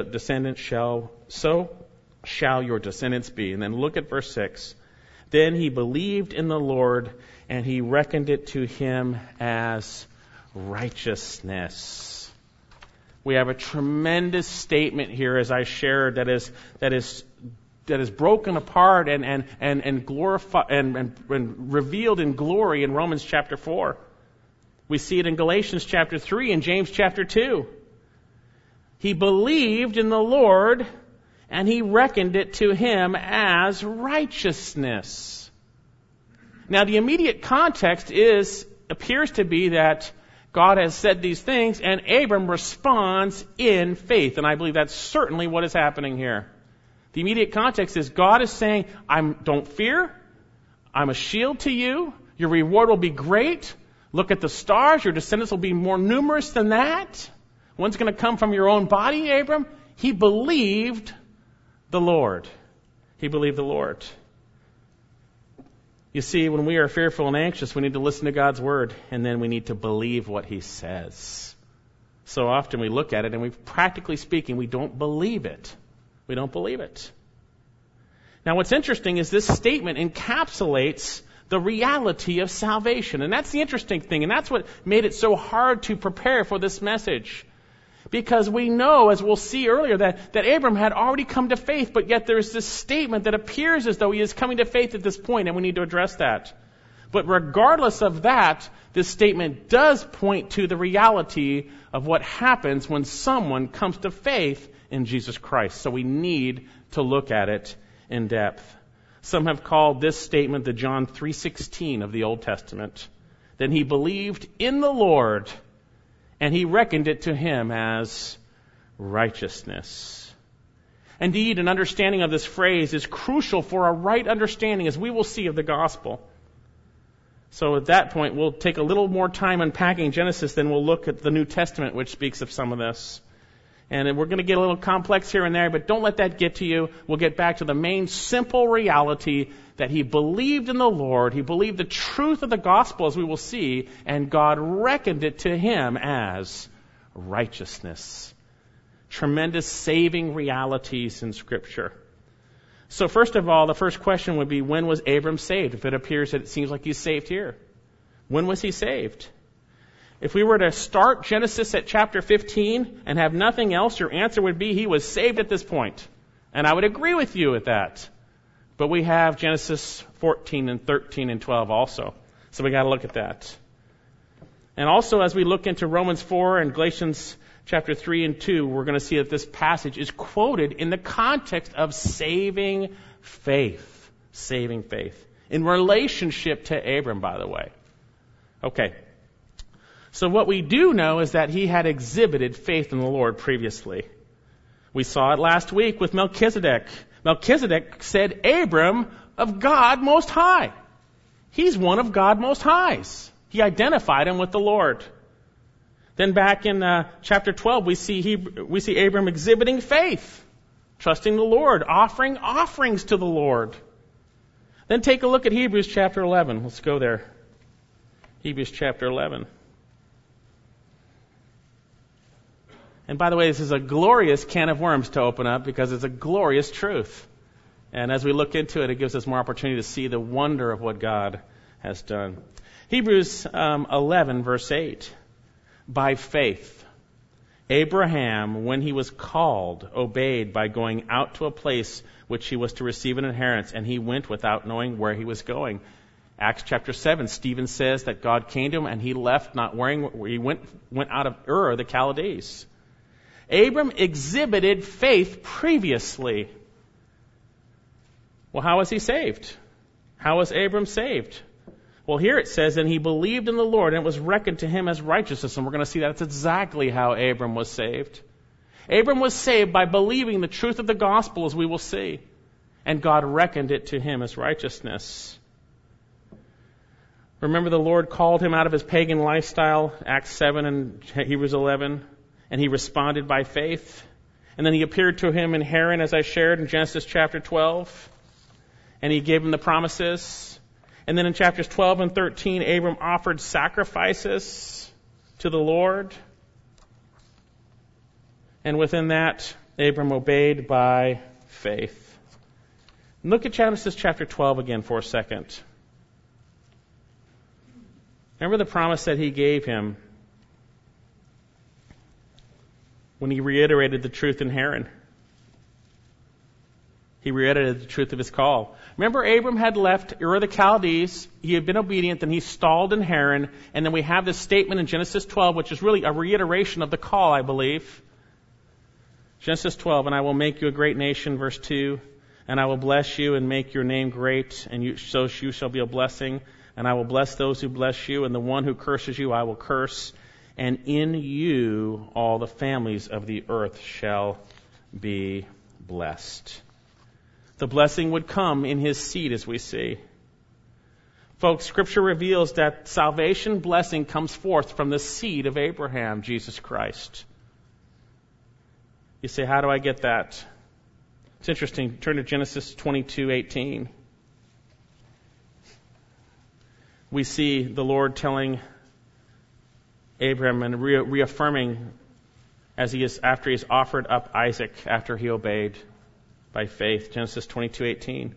shall your descendants be. And then look at verse 6. Then he believed in the Lord, and he reckoned it to him as righteousness. We have a tremendous statement here, as I shared, that is broken apart and glorified and revealed in glory in Romans chapter 4. We see it in Galatians chapter 3 and James chapter 2. He believed in the Lord, and he reckoned it to him as righteousness. Now, the immediate context appears to be that God has said these things, and Abram responds in faith. And I believe that's certainly what is happening here. The immediate context is God is saying, don't fear. I'm a shield to you. Your reward will be great. Look at the stars. Your descendants will be more numerous than that. One's going to come from your own body, Abram. He believed the Lord. He believed the Lord. You see, when we are fearful and anxious, we need to listen to God's word, and then we need to believe what he says. So often we look at it, and practically speaking, we don't believe it. We don't believe it. Now, what's interesting is this statement encapsulates the reality of salvation. And that's the interesting thing, and that's what made it so hard to prepare for this message. Because we know, as we'll see earlier, that Abram had already come to faith, but yet there's this statement that appears as though he is coming to faith at this point, and we need to address that. But regardless of that, this statement does point to the reality of what happens when someone comes to faith in Jesus Christ. So we need to look at it in depth. Some have called this statement the John 3:16 of the Old Testament. Then he believed in the Lord, and he reckoned it to him as righteousness. Indeed, an understanding of this phrase is crucial for a right understanding, as we will see, of the gospel. So at that point, we'll take a little more time unpacking Genesis, then we'll look at the New Testament, which speaks of some of this. And we're going to get a little complex here and there, but don't let that get to you. We'll get back to the main simple reality that he believed in the Lord. He believed the truth of the gospel, as we will see, and God reckoned it to him as righteousness. Tremendous saving realities in Scripture. So first of all, the first question would be, when was Abram saved? If it appears that it seems like he's saved here. When was he saved? If we were to start Genesis at chapter 15 and have nothing else, your answer would be he was saved at this point. And I would agree with you with that. But we have Genesis 14 and 13 and 12 also. So we got to look at that. And also, as we look into Romans 4 and Galatians chapter 3 and 2, we're going to see that this passage is quoted in the context of saving faith. Saving faith. In relationship to Abram, by the way. Okay. So what we do know is that he had exhibited faith in the Lord previously. We saw it last week with Melchizedek. Melchizedek said, Abram of God Most High. He's one of God Most Highs. He identified him with the Lord. Then back in chapter 12, we see Abram exhibiting faith, trusting the Lord, offering offerings to the Lord. Then take a look at Hebrews chapter 11. Let's go there. Hebrews chapter 11. And by the way, this is a glorious can of worms to open up because it's a glorious truth. And as we look into it, it gives us more opportunity to see the wonder of what God has done. Hebrews 11, verse 8. By faith, Abraham, when he was called, obeyed by going out to a place which he was to receive an inheritance, and he went without knowing where he was going. Acts chapter 7, Stephen says that God came to him and he left not wearing, he went out of Ur, the Chaldees. Abram exhibited faith previously. Well, how was he saved? How was Abram saved? Well, here it says, and he believed in the Lord, and it was reckoned to him as righteousness. And we're going to see that's exactly how Abram was saved. Abram was saved by believing the truth of the gospel, as we will see. And God reckoned it to him as righteousness. Remember, the Lord called him out of his pagan lifestyle, Acts 7 and Hebrews 11. And he responded by faith. And then he appeared to him in Haran, as I shared in Genesis chapter 12. And he gave him the promises. And then in chapters 12 and 13, Abram offered sacrifices to the Lord. And within that, Abram obeyed by faith. Look at Genesis chapter 12 again for a second. Remember the promise that he gave him when he reiterated the truth in Haran. He reiterated the truth of his call. Remember, Abram had left Ur of the Chaldees. He had been obedient, then he stalled in Haran. And then we have this statement in Genesis 12, which is really a reiteration of the call, I believe. Genesis 12, and I will make you a great nation, verse 2. And I will bless you and make your name great, and so you shall be a blessing. And I will bless those who bless you, and the one who curses you I will curse. And in you all the families of the earth shall be blessed. The blessing would come in his seed, as we see. Folks, Scripture reveals that salvation blessing comes forth from the seed of Abraham, Jesus Christ. You say, how do I get that? It's interesting. Turn to Genesis 22:18. We see the Lord telling Abraham and reaffirming after he's offered up Isaac, after he obeyed by faith. Genesis 22:18.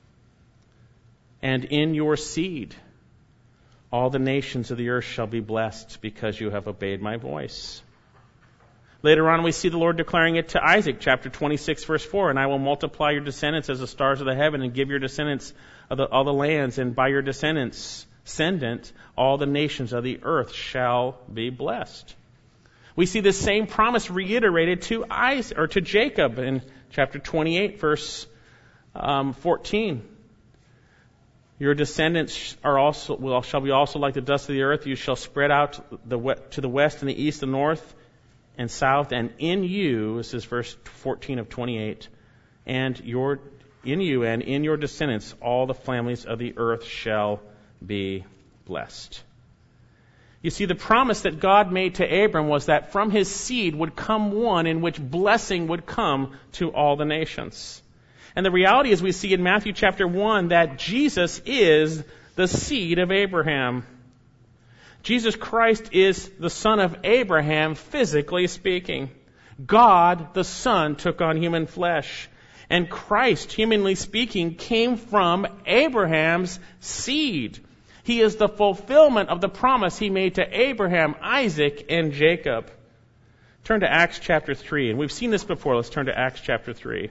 And in your seed all the nations of the earth shall be blessed because you have obeyed my voice. Later on, we see the Lord declaring it to Isaac, chapter 26, verse 4, and I will multiply your descendants as the stars of the heaven and give your descendants all the lands, and by your descendants, all the nations of the earth shall be blessed. We see this same promise reiterated to Jacob in chapter 28, verse 14. Your descendants shall be also like the dust of the earth. You shall spread out to the west and the east and north and south, and in you, this is verse 14 of 28, in you and in your descendants all the families of the earth shall be blessed. You see, the promise that God made to Abram was that from his seed would come one in which blessing would come to all the nations. And the reality is, we see in Matthew chapter 1 that Jesus is the seed of Abraham. Jesus Christ is the son of Abraham, physically speaking. God, the Son, took on human flesh. And Christ, humanly speaking, came from Abraham's seed. He is the fulfillment of the promise he made to Abraham, Isaac, and Jacob. Turn to Acts chapter 3. And we've seen this before. Let's turn to Acts chapter 3.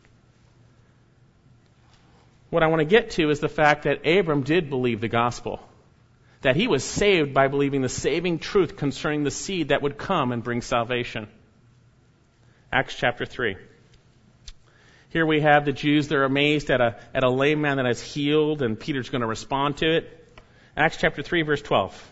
What I want to get to is the fact that Abram did believe the gospel. That he was saved by believing the saving truth concerning the seed that would come and bring salvation. Acts chapter 3. Here we have the Jews, they're amazed at a lame man that is healed, and Peter's going to respond to it. Acts chapter 3, verse 12.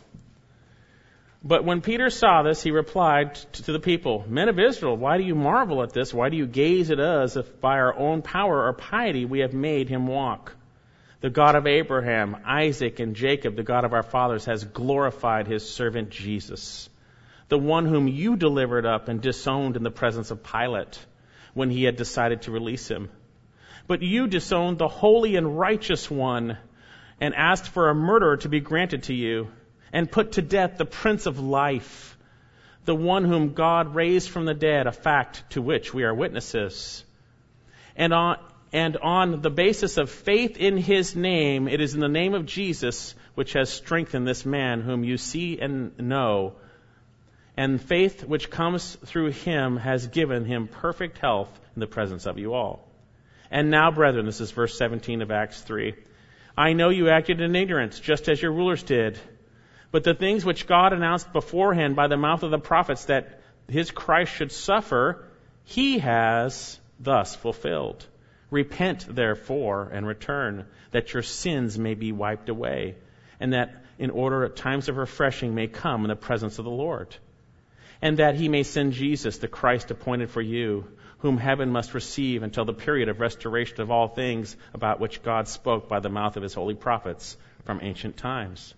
But when Peter saw this, he replied to the people, Men of Israel, why do you marvel at this? Why do you gaze at us if by our own power or piety we have made him walk? The God of Abraham, Isaac, and Jacob, the God of our fathers, has glorified his servant Jesus, the one whom you delivered up and disowned in the presence of Pilate when he had decided to release him. But you disowned the holy and righteous one and asked for a murderer to be granted to you and put to death the Prince of Life, the one whom God raised from the dead, a fact to which we are witnesses. And on the basis of faith in his name, it is in the name of Jesus which has strengthened this man whom you see and know. And faith which comes through him has given him perfect health in the presence of you all. And now, brethren, this is verse 17 of Acts 3, I know you acted in ignorance, just as your rulers did. But the things which God announced beforehand by the mouth of the prophets that his Christ should suffer, he has thus fulfilled. Repent, therefore, and return, that your sins may be wiped away, and that in order times of refreshing may come in the presence of the Lord, and that he may send Jesus, the Christ appointed for you, whom heaven must receive until the period of restoration of all things about which God spoke by the mouth of his holy prophets from ancient time.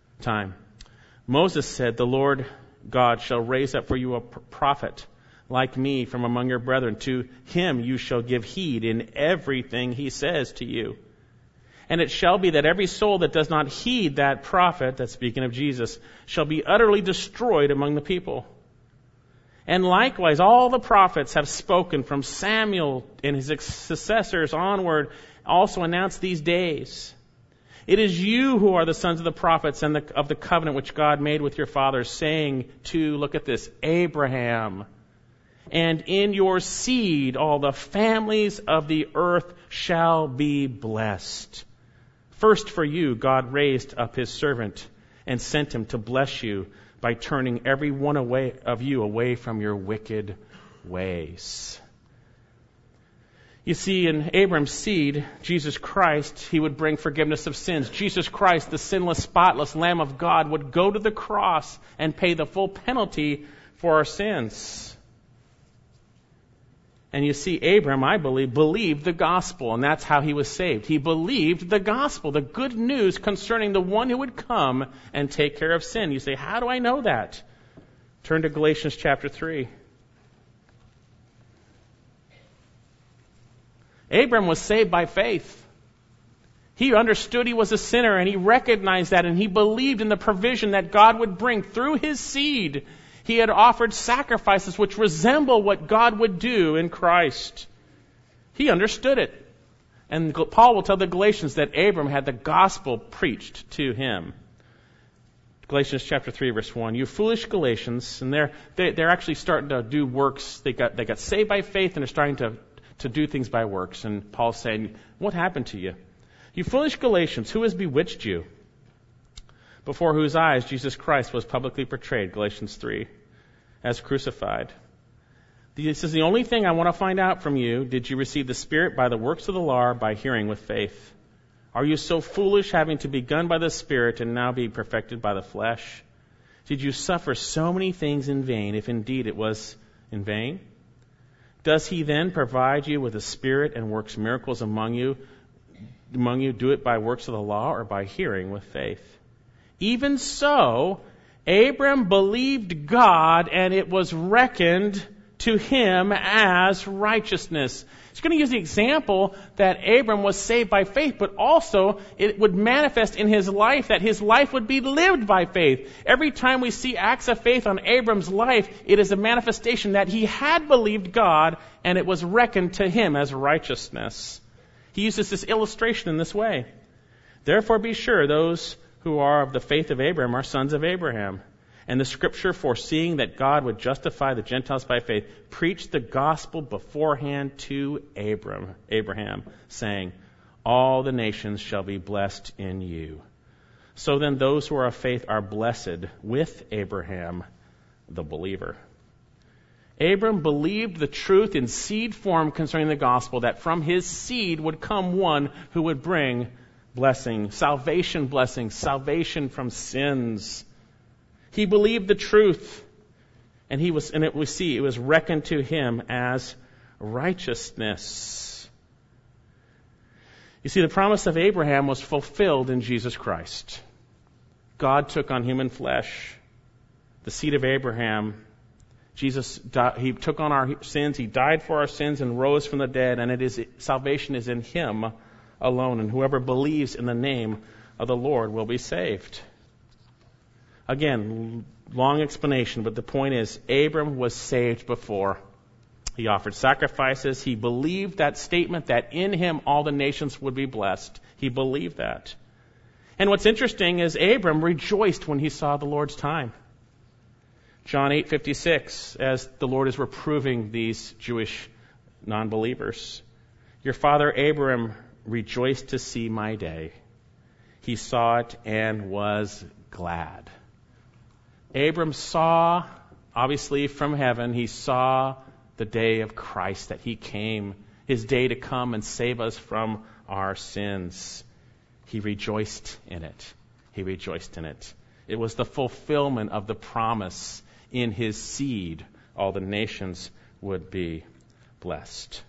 Moses said, the Lord God shall raise up for you a prophet like me from among your brethren. To him you shall give heed in everything he says to you. And it shall be that every soul that does not heed that prophet, that's speaking of Jesus, shall be utterly destroyed among the people. And likewise, all the prophets have spoken from Samuel and his successors onward, also announced these days. It is you who are the sons of the prophets and of the covenant which God made with your fathers, saying to, look at this, Abraham, and in your seed all the families of the earth shall be blessed. First for you, God raised up his servant and sent him to bless you by turning every one of you away from your wicked ways. You see, in Abram's seed, Jesus Christ, he would bring forgiveness of sins. Jesus Christ, the sinless, spotless Lamb of God, would go to the cross and pay the full penalty for our sins. And you see, Abram, I believe, believed the gospel, and that's how he was saved. He believed the gospel, the good news concerning the one who would come and take care of sin. You say, how do I know that? Turn to Galatians chapter 3. Abram was saved by faith. He understood he was a sinner, and he recognized that, and he believed in the provision that God would bring through his seed. He had offered sacrifices which resemble what God would do in Christ. He understood it. And Paul will tell the Galatians that Abram had the gospel preached to him. Galatians chapter 3, verse 1. You foolish Galatians, and they're actually starting to do works. They got saved by faith, and they're starting to do things by works. And Paul's saying, what happened to you? You foolish Galatians, who has bewitched you? Before whose eyes Jesus Christ was publicly portrayed, Galatians 3, as crucified. This is the only thing I want to find out from you. Did you receive the Spirit by the works of the law or by hearing with faith? Are you so foolish, having to be begun by the Spirit and now be perfected by the flesh? Did you suffer so many things in vain, if indeed it was in vain? Does he then provide you with a Spirit and works miracles among you? Do it by works of the law or by hearing with faith? Even so, Abram believed God, and it was reckoned to him as righteousness. He's going to use the example that Abram was saved by faith, but also it would manifest in his life that his life would be lived by faith. Every time we see acts of faith on Abram's life, it is a manifestation that he had believed God, and it was reckoned to him as righteousness. He uses this illustration in this way. Therefore be sure those who are of the faith of Abraham are sons of Abraham. And the Scripture, foreseeing that God would justify the Gentiles by faith, preached the gospel beforehand to Abraham, saying, all the nations shall be blessed in you. So then those who are of faith are blessed with Abraham, the believer. Abram believed the truth in seed form concerning the gospel, that from his seed would come one who would bring blessing, salvation from sins. He believed the truth, and we see it was reckoned to him as righteousness. You see, the promise of Abraham was fulfilled in Jesus Christ. God took on human flesh, the seed of Abraham. Jesus, he took on our sins, he died for our sins and rose from the dead, and salvation is in him alone, and whoever believes in the name of the Lord will be saved. Again, long explanation, but the point is, Abram was saved before. He offered sacrifices. He believed that statement that in him all the nations would be blessed. He believed that. And what's interesting is Abram rejoiced when he saw the Lord's time. John 8:56, as the Lord is reproving these Jewish non-believers. Your father Abram rejoiced to see my day. He saw it and was glad. Abram saw, obviously from heaven, he saw the day of Christ, that he came, his day to come and save us from our sins. He rejoiced in it. He rejoiced in it. It was the fulfillment of the promise. In his seed, all the nations would be blessed.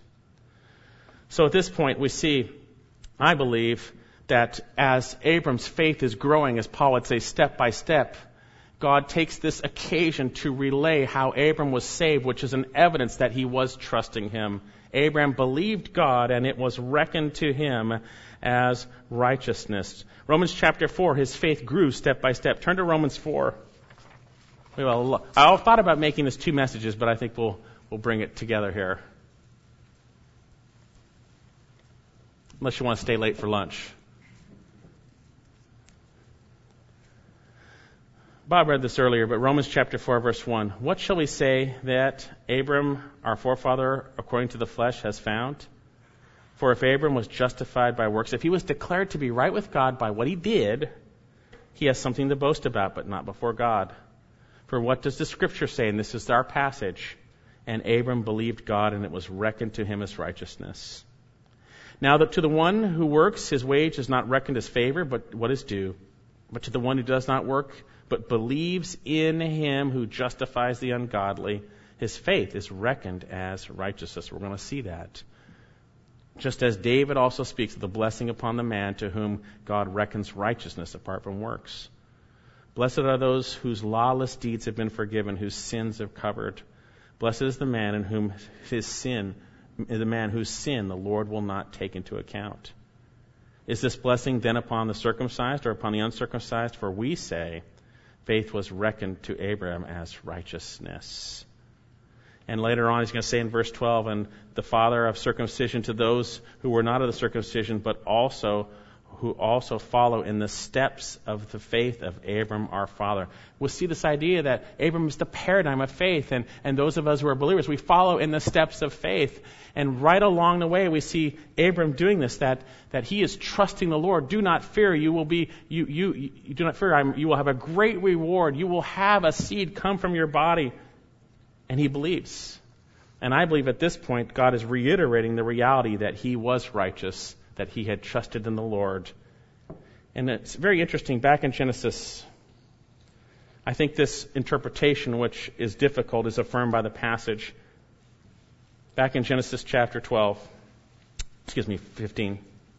So at this point, we see, I believe, that as Abram's faith is growing, as Paul would say, step by step, God takes this occasion to relay how Abram was saved, which is an evidence that he was trusting him. Abram believed God, and it was reckoned to him as righteousness. Romans chapter 4, his faith grew step by step. Turn to Romans 4. Well, I thought about making this 2 messages, but I think we'll bring it together here. Unless you want to stay late for lunch. Bob read this earlier, but Romans chapter 4, verse 1. What shall we say that Abram, our forefather, according to the flesh, has found? For if Abram was justified by works, if he was declared to be right with God by what he did, he has something to boast about, but not before God. For what does the Scripture say? And this is our passage. And Abram believed God, and it was reckoned to him as righteousness. Now that to the one who works, his wage is not reckoned as favor, but what is due. But to the one who does not work, but believes in him who justifies the ungodly, his faith is reckoned as righteousness. We're going to see that. Just as David also speaks of the blessing upon the man to whom God reckons righteousness apart from works. Blessed are those whose lawless deeds have been forgiven, whose sins have covered. Blessed is the man in whom his sin, the man whose sin the Lord will not take into account. Is this blessing then upon the circumcised or upon the uncircumcised? For we say, faith was reckoned to Abraham as righteousness. And later on, he's going to say in verse 12, and the father of circumcision to those who were not of the circumcision, but also who also follow in the steps of the faith of Abram our father. We'll see this idea that Abram is the paradigm of faith, and those of us who are believers, we follow in the steps of faith. And right along the way, we see Abram doing this, that he is trusting the Lord. Do not fear, you do not fear, you will have a great reward. You will have a seed come from your body. And he believes. And I believe at this point, God is reiterating the reality that he was righteous, that he had trusted in the Lord. And it's very interesting, back in Genesis, I think this interpretation, which is difficult, is affirmed by the passage. Back in Genesis chapter 15.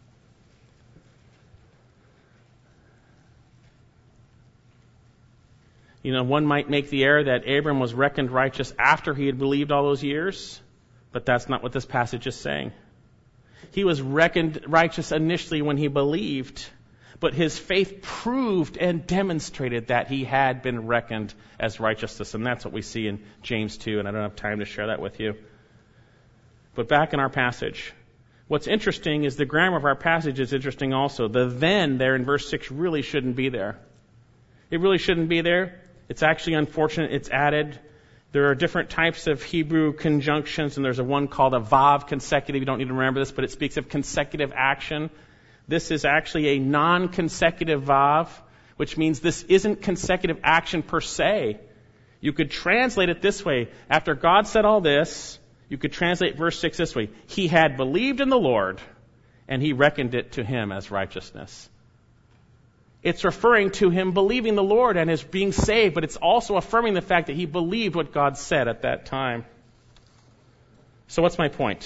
You know, one might make the error that Abram was reckoned righteous after he had believed all those years, but that's not what this passage is saying. He was reckoned righteous initially when he believed, but his faith proved and demonstrated that he had been reckoned as righteousness, and that's what we see in James 2, and I don't have time to share that with you. But back in our passage, what's interesting is the grammar of our passage is interesting also. The then there in verse 6 really shouldn't be there. It really shouldn't be there. It's actually unfortunate it's added. There are different types of Hebrew conjunctions, and there's one called a vav consecutive. You don't need to remember this, but it speaks of consecutive action. This is actually a non-consecutive vav, which means this isn't consecutive action per se. You could translate it this way. After God said all this, you could translate verse 6 this way. He had believed in the Lord, and he reckoned it to him as righteousness. It's referring to him believing the Lord and his being saved, but it's also affirming the fact that he believed what God said at that time. So what's my point?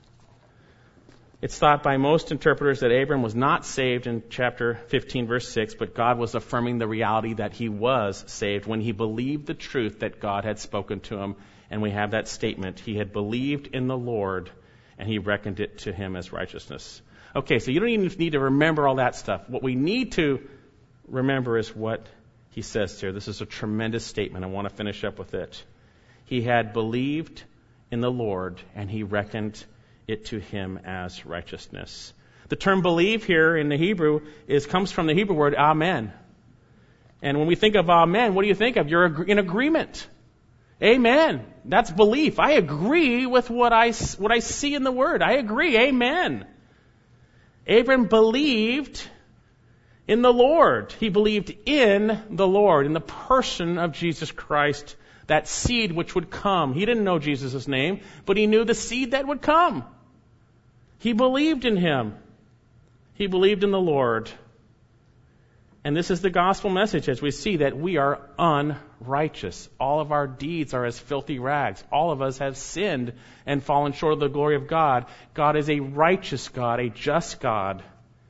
It's thought by most interpreters that Abram was not saved in chapter 15, verse 6, but God was affirming the reality that he was saved when he believed the truth that God had spoken to him. And we have that statement. He had believed in the Lord, and he reckoned it to him as righteousness. Okay, so you don't even need to remember all that stuff. What we need to remember is what he says here. This is a tremendous statement. I want to finish up with it. He had believed in the Lord, and he reckoned it to him as righteousness. The term believe here in the Hebrew comes from the Hebrew word amen. And when we think of amen, what do you think of? You're in agreement. Amen. That's belief. I agree with what I see in the word. I agree. Amen. Abram believed in the Lord. He believed in the Lord, in the person of Jesus Christ, that seed which would come. He didn't know Jesus' name, but he knew the seed that would come. He believed in him. He believed in the Lord. And this is the gospel message as we see that we are unrighteous. All of our deeds are as filthy rags. All of us have sinned and fallen short of the glory of God. God is a righteous God, a just God.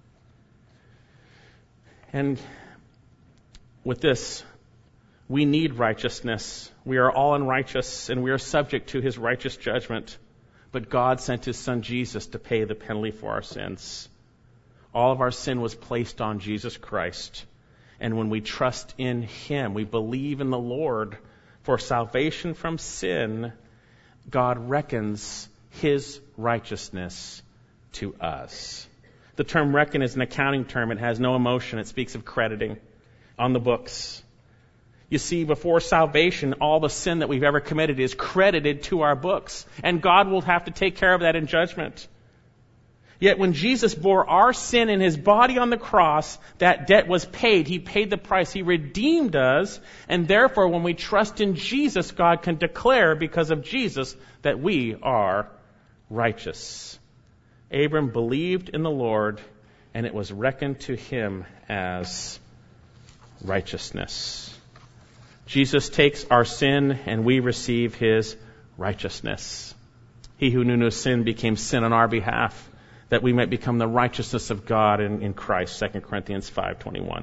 And with this, we need righteousness. We are all unrighteous, and we are subject to his righteous judgment. But God sent his son Jesus to pay the penalty for our sins. All of our sin was placed on Jesus Christ. And when we trust in Him, we believe in the Lord for salvation from sin, God reckons His righteousness to us. The term reckon is an accounting term. It has no emotion. It speaks of crediting on the books. You see, before salvation, all the sin that we've ever committed is credited to our books. And God will have to take care of that in judgment. Yet when Jesus bore our sin in His body on the cross, that debt was paid. He paid the price. He redeemed us. And therefore, when we trust in Jesus, God can declare because of Jesus that we are righteous. Abram believed in the Lord, and it was reckoned to him as righteousness. Jesus takes our sin, and we receive His righteousness. He who knew no sin became sin on our behalf, that we might become the righteousness of God in Christ, 2 Corinthians 5:21.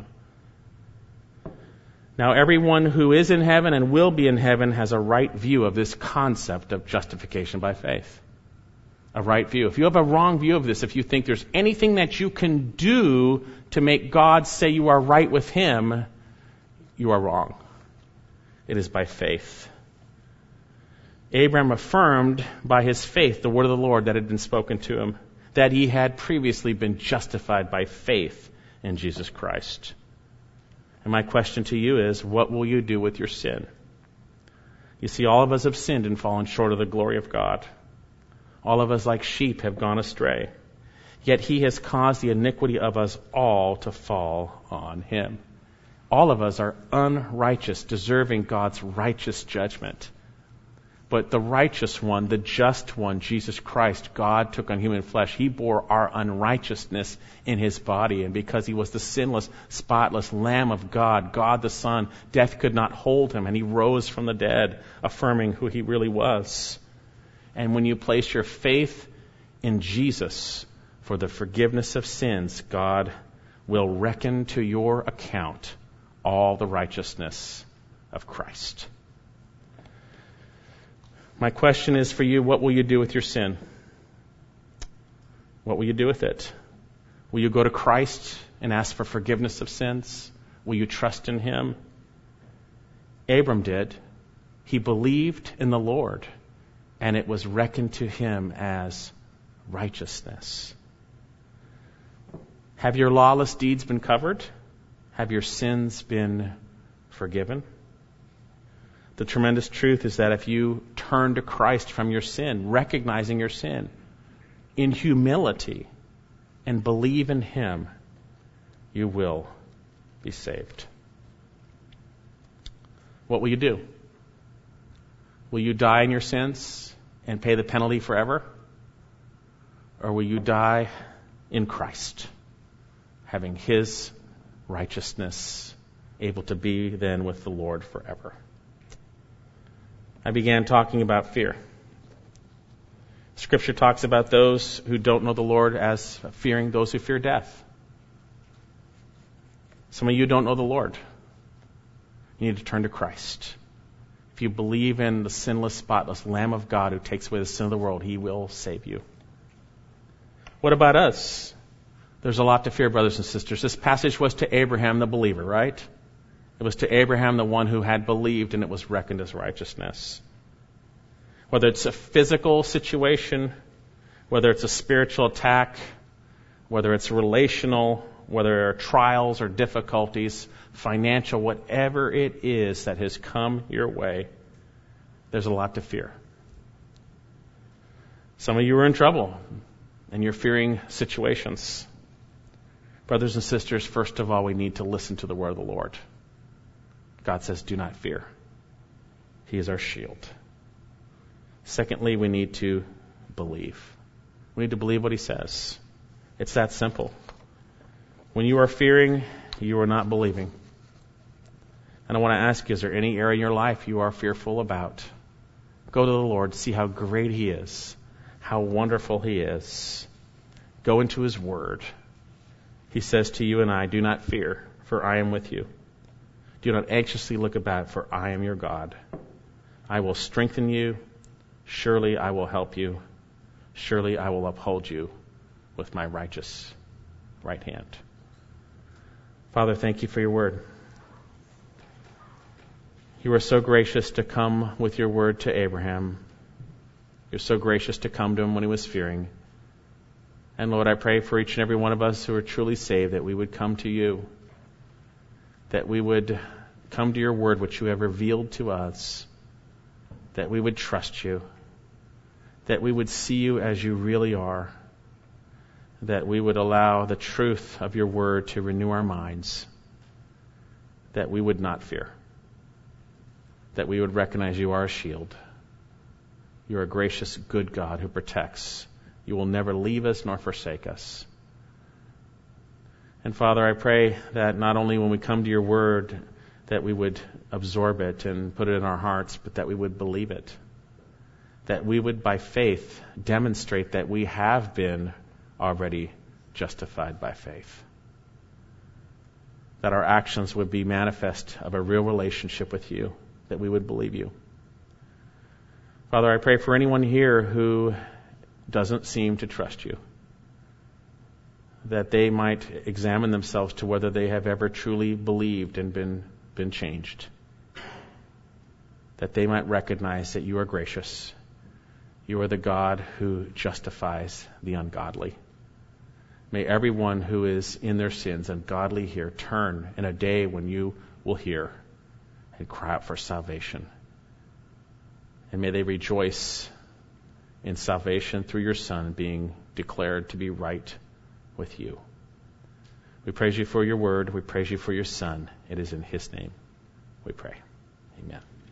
Now everyone who is in heaven and will be in heaven has a right view of this concept of justification by faith. A right view. If you have a wrong view of this, if you think there's anything that you can do to make God say you are right with Him, you are wrong. It is by faith. Abraham affirmed by his faith the word of the Lord that had been spoken to him, that he had previously been justified by faith in Jesus Christ. And my question to you is, what will you do with your sin? You see, all of us have sinned and fallen short of the glory of God. All of us like sheep have gone astray. Yet He has caused the iniquity of us all to fall on Him. All of us are unrighteous, deserving God's righteous judgment. But the righteous one, the just one, Jesus Christ, God took on human flesh. He bore our unrighteousness in His body. And because He was the sinless, spotless Lamb of God, God the Son, death could not hold Him. And He rose from the dead, affirming who He really was. And when you place your faith in Jesus for the forgiveness of sins, God will reckon to your account all the righteousness of Christ. My question is for you, what will you do with your sin? What will you do with it? Will you go to Christ and ask for forgiveness of sins? Will you trust in Him? Abram did. He believed in the Lord, and it was reckoned to him as righteousness. Have your lawless deeds been covered? Have your sins been forgiven? The tremendous truth is that if you turn to Christ from your sin, recognizing your sin, in humility, and believe in Him, you will be saved. What will you do? Will you die in your sins and pay the penalty forever? Or will you die in Christ, having His righteousness, able to be then with the Lord forever? I began talking about fear. Scripture talks about those who don't know the Lord as fearing those who fear death. Some of you don't know the Lord. You need to turn to Christ. If you believe in the sinless, spotless Lamb of God who takes away the sin of the world, He will save you. What about us? There's a lot to fear, brothers and sisters. This passage was to Abraham, the believer, right? It was to Abraham, the one who had believed, and it was reckoned as righteousness. Whether it's a physical situation, whether it's a spiritual attack, whether it's relational, whether there are trials or difficulties, financial, whatever it is that has come your way, there's a lot to fear. Some of you are in trouble, and you're fearing situations. Brothers and sisters, first of all, we need to listen to the word of the Lord. God says, do not fear. He is our shield. Secondly, we need to believe. We need to believe what He says. It's that simple. When you are fearing, you are not believing. And I want to ask you, is there any area in your life you are fearful about? Go to the Lord, see how great He is, how wonderful He is. Go into His Word. He says to you and I, do not fear, for I am with you. Do not anxiously look about, for I am your God. I will strengthen you. Surely I will help you. Surely I will uphold you with my righteous right hand. Father, thank you for your word. You were so gracious to come with your word to Abraham. You're so gracious to come to him when he was fearing. And Lord, I pray for each and every one of us who are truly saved that we would come to you, that we would come to your word which you have revealed to us, that we would trust you, that we would see you as you really are, that we would allow the truth of your word to renew our minds, that we would not fear, that we would recognize you are a shield. You're a gracious, good God who protects. You will never leave us nor forsake us. And Father, I pray that not only when we come to your word that we would absorb it and put it in our hearts, but that we would believe it. That we would, by faith, demonstrate that we have been already justified by faith. That our actions would be manifest of a real relationship with you, that we would believe you. Father, I pray for anyone here who doesn't seem to trust you, that they might examine themselves to whether they have ever truly believed and been changed. That they might recognize that you are gracious. You are the God who justifies the ungodly. May everyone who is in their sins ungodly here turn in a day when you will hear and cry out for salvation. And may they rejoice in salvation through your Son being declared to be right with you. We praise you for your word. We praise you for your Son. It is in his name we pray. Amen.